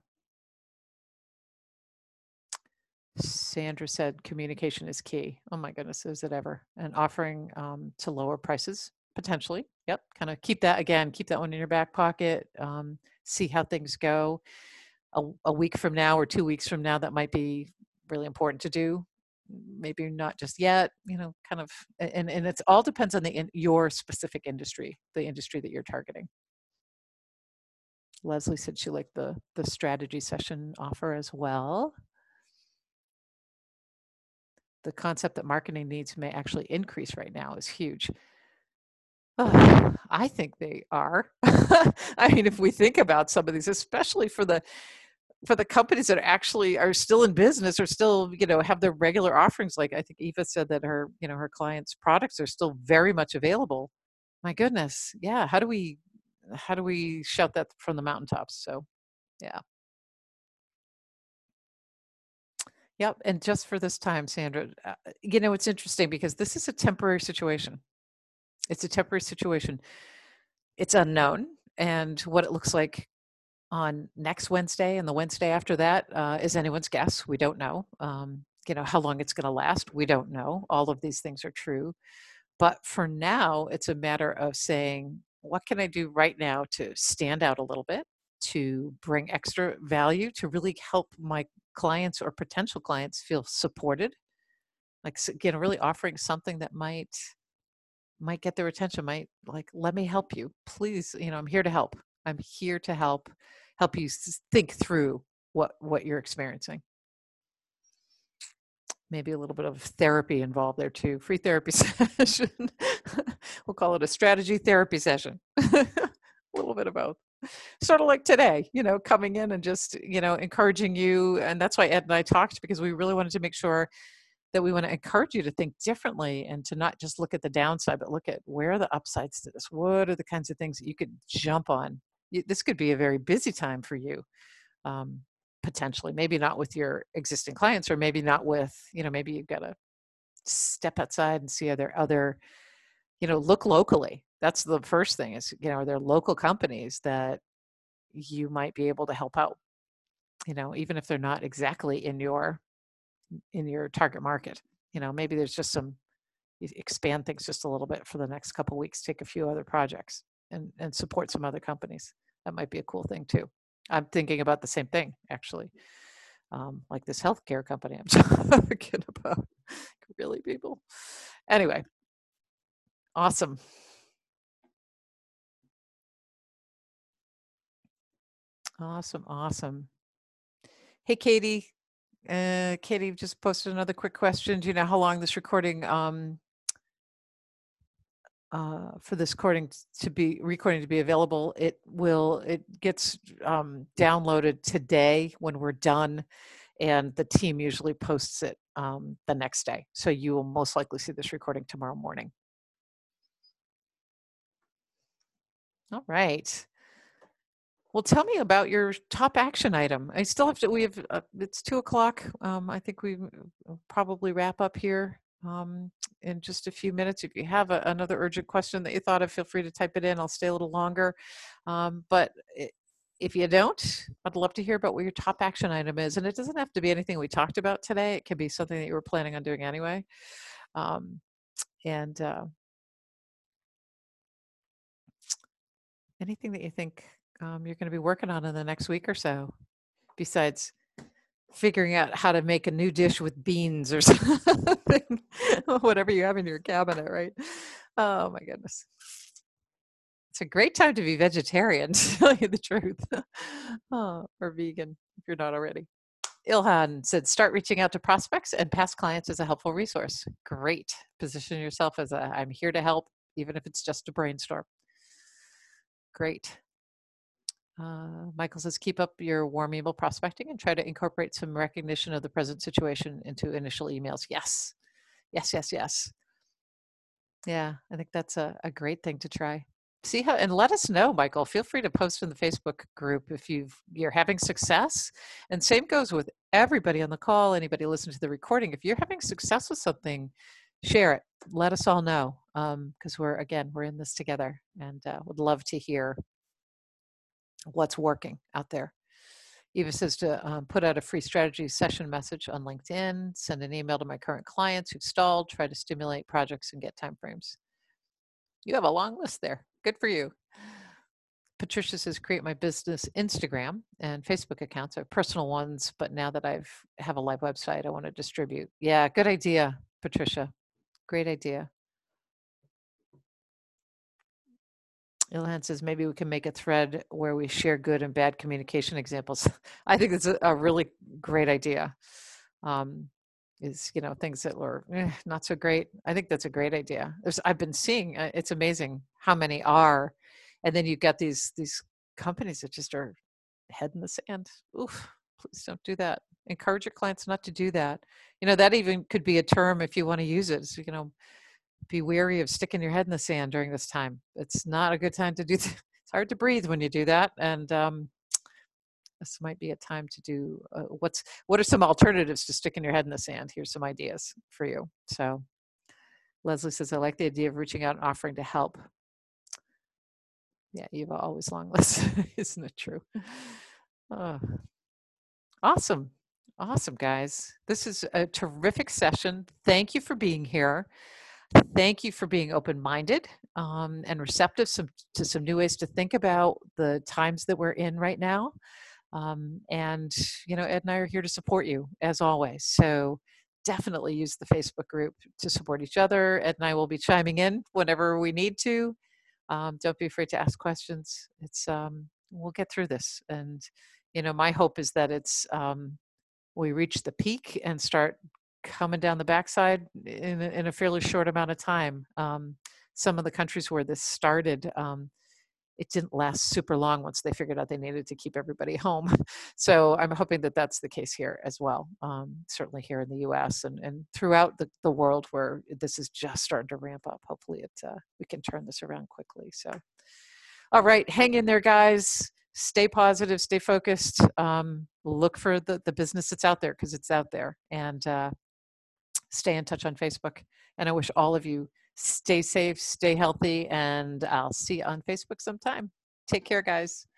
Sandra said communication is key. Oh my goodness, is it ever? And offering um, to lower prices, potentially. Yep, kind of keep that, again, keep that one in your back pocket, um, see how things go. A, a week from now or two weeks from now, that might be really important to do. Maybe not just yet, you know, kind of, and, and it's all depends on the in, your specific industry, the industry that you're targeting. Leslie said she liked the, the strategy session offer as well. The concept that marketing needs may actually increase right now is huge. Oh, I think they are. I mean, if we think about some of these, especially for the for the companies that actually are still in business or still, you know, have their regular offerings, like I think Eva said that her, you know, her clients' products are still very much available. My goodness. Yeah. How do we, how do we shout that from the mountaintops? So, yeah. Yep. And just for this time, Sandra, uh, you know, it's interesting because this is a temporary situation. It's a temporary situation. It's unknown. And what it looks like on next Wednesday and the Wednesday after that uh, is anyone's guess. We don't know. Um, you know, how long it's going to last. We don't know. All of these things are true. But for now, it's a matter of saying, what can I do right now to stand out a little bit, to bring extra value, to really help my clients or potential clients feel supported? Like, again, really offering something that might might get their attention, might like, let me help you. Please, you know, I'm here to help. I'm here to help help you think through what what you're experiencing. Maybe a little bit of therapy involved there too. Free therapy session. We'll call it a strategy therapy session. A little bit of both. Sort of like today, you know, coming in and just, you know, encouraging you. And that's why Ed and I talked, because we really wanted to make sure that we want to encourage you to think differently and to not just look at the downside, but look at where are the upsides to this? What are the kinds of things that you could jump on? This could be a very busy time for you. Um, potentially, maybe not with your existing clients, or maybe not with, you know, maybe you've got to step outside and see, are there other, you know, look locally. That's the first thing is, you know, are there local companies that you might be able to help out, you know, even if they're not exactly in your, in your target market. You know, maybe there's just some, you expand things just a little bit for the next couple of weeks, take a few other projects and, and support some other companies. That might be a cool thing too. I'm thinking about the same thing, actually. Um, like this healthcare company I'm talking about. Really, people. Anyway, awesome. Awesome, awesome. Hey, Katie. Uh, Katie just posted another quick question. Do you know how long this recording um, uh, for this recording to be recording to be available? It will. It gets um, downloaded today when we're done, and the team usually posts it um, the next day. So you will most likely see this recording tomorrow morning. All right. Well, tell me about your top action item. I still have to, we have, uh, it's two o'clock. Um, I think we probably wrap up here um, in just a few minutes. If you have a, another urgent question that you thought of, feel free to type it in. I'll stay a little longer. Um, but it, if you don't, I'd love to hear about what your top action item is. And it doesn't have to be anything we talked about today. It can be something that you were planning on doing anyway. Um, and uh, anything that you think um, you're going to be working on in the next week or so, besides figuring out how to make a new dish with beans or something, whatever you have in your cabinet, right? Oh my goodness. It's a great time to be vegetarian, to tell you the truth, oh, or vegan if you're not already. Ilhan said, start reaching out to prospects and past clients as a helpful resource. Great. Position yourself as a, I'm here to help, even if it's just a brainstorm. Great. Uh, Michael says, keep up your warm email prospecting and try to incorporate some recognition of the present situation into initial emails. Yes, yes, yes, yes. Yeah, I think that's a, a great thing to try. See how, and let us know, Michael. Feel free to post in the Facebook group if you've, you're having success. And same goes with everybody on the call, anybody listening to the recording. If you're having success with something, share it. Let us all know, because um, we're, again, we're in this together, and uh, would love to hear what's working out there. Eva says to um, put out a free strategy session message on LinkedIn, send an email to my current clients who've stalled, try to stimulate projects and get timeframes. You have a long list there. Good for you. Patricia says, create my business Instagram and Facebook accounts. I have personal ones, but now that I've have a live website, I want to distribute. Yeah, good idea, Patricia. Great idea. Ilhan says, maybe we can make a thread where we share good and bad communication examples. I think it's a, a really great idea. Um, is, you know, things that were eh, not so great. I think that's a great idea. There's, I've been seeing, uh, it's amazing how many are. And then you get these, these companies that just are head in the sand. Oof, Please don't do that. Encourage your clients not to do that. You know, that even could be a term if you want to use it. So, you know, be wary of sticking your head in the sand during this time. It's not a good time to do that. It's hard to breathe when you do that. And um, this might be a time to do uh, what's what are some alternatives to sticking your head in the sand? Here's some ideas for you. So Leslie says, I like the idea of reaching out and offering to help. Yeah, Eva, always long list. Isn't it true? Oh, awesome. Awesome, guys. This is a terrific session. Thank you for being here. Thank you for being open-minded um, and receptive some, to some new ways to think about the times that we're in right now. Um, and, you know, Ed and I are here to support you, as always. So definitely use the Facebook group to support each other. Ed and I will be chiming in whenever we need to. Um, don't be afraid to ask questions. It's um, we'll get through this. And, you know, my hope is that it's um, we reach the peak and start coming down the backside in a, in a fairly short amount of time. Um, some of the countries where this started, um, it didn't last super long once they figured out they needed to keep everybody home. So I'm hoping that that's the case here as well, um, certainly here in the U S and, and throughout the, the world where this is just starting to ramp up. Hopefully it uh, we can turn this around quickly. So, all right, hang in there, guys. Stay positive, stay focused. Um, look for the, the business that's out there because it's out there. And uh, stay in touch on Facebook. And I wish all of you stay safe, stay healthy, and I'll see you on Facebook sometime. Take care, guys.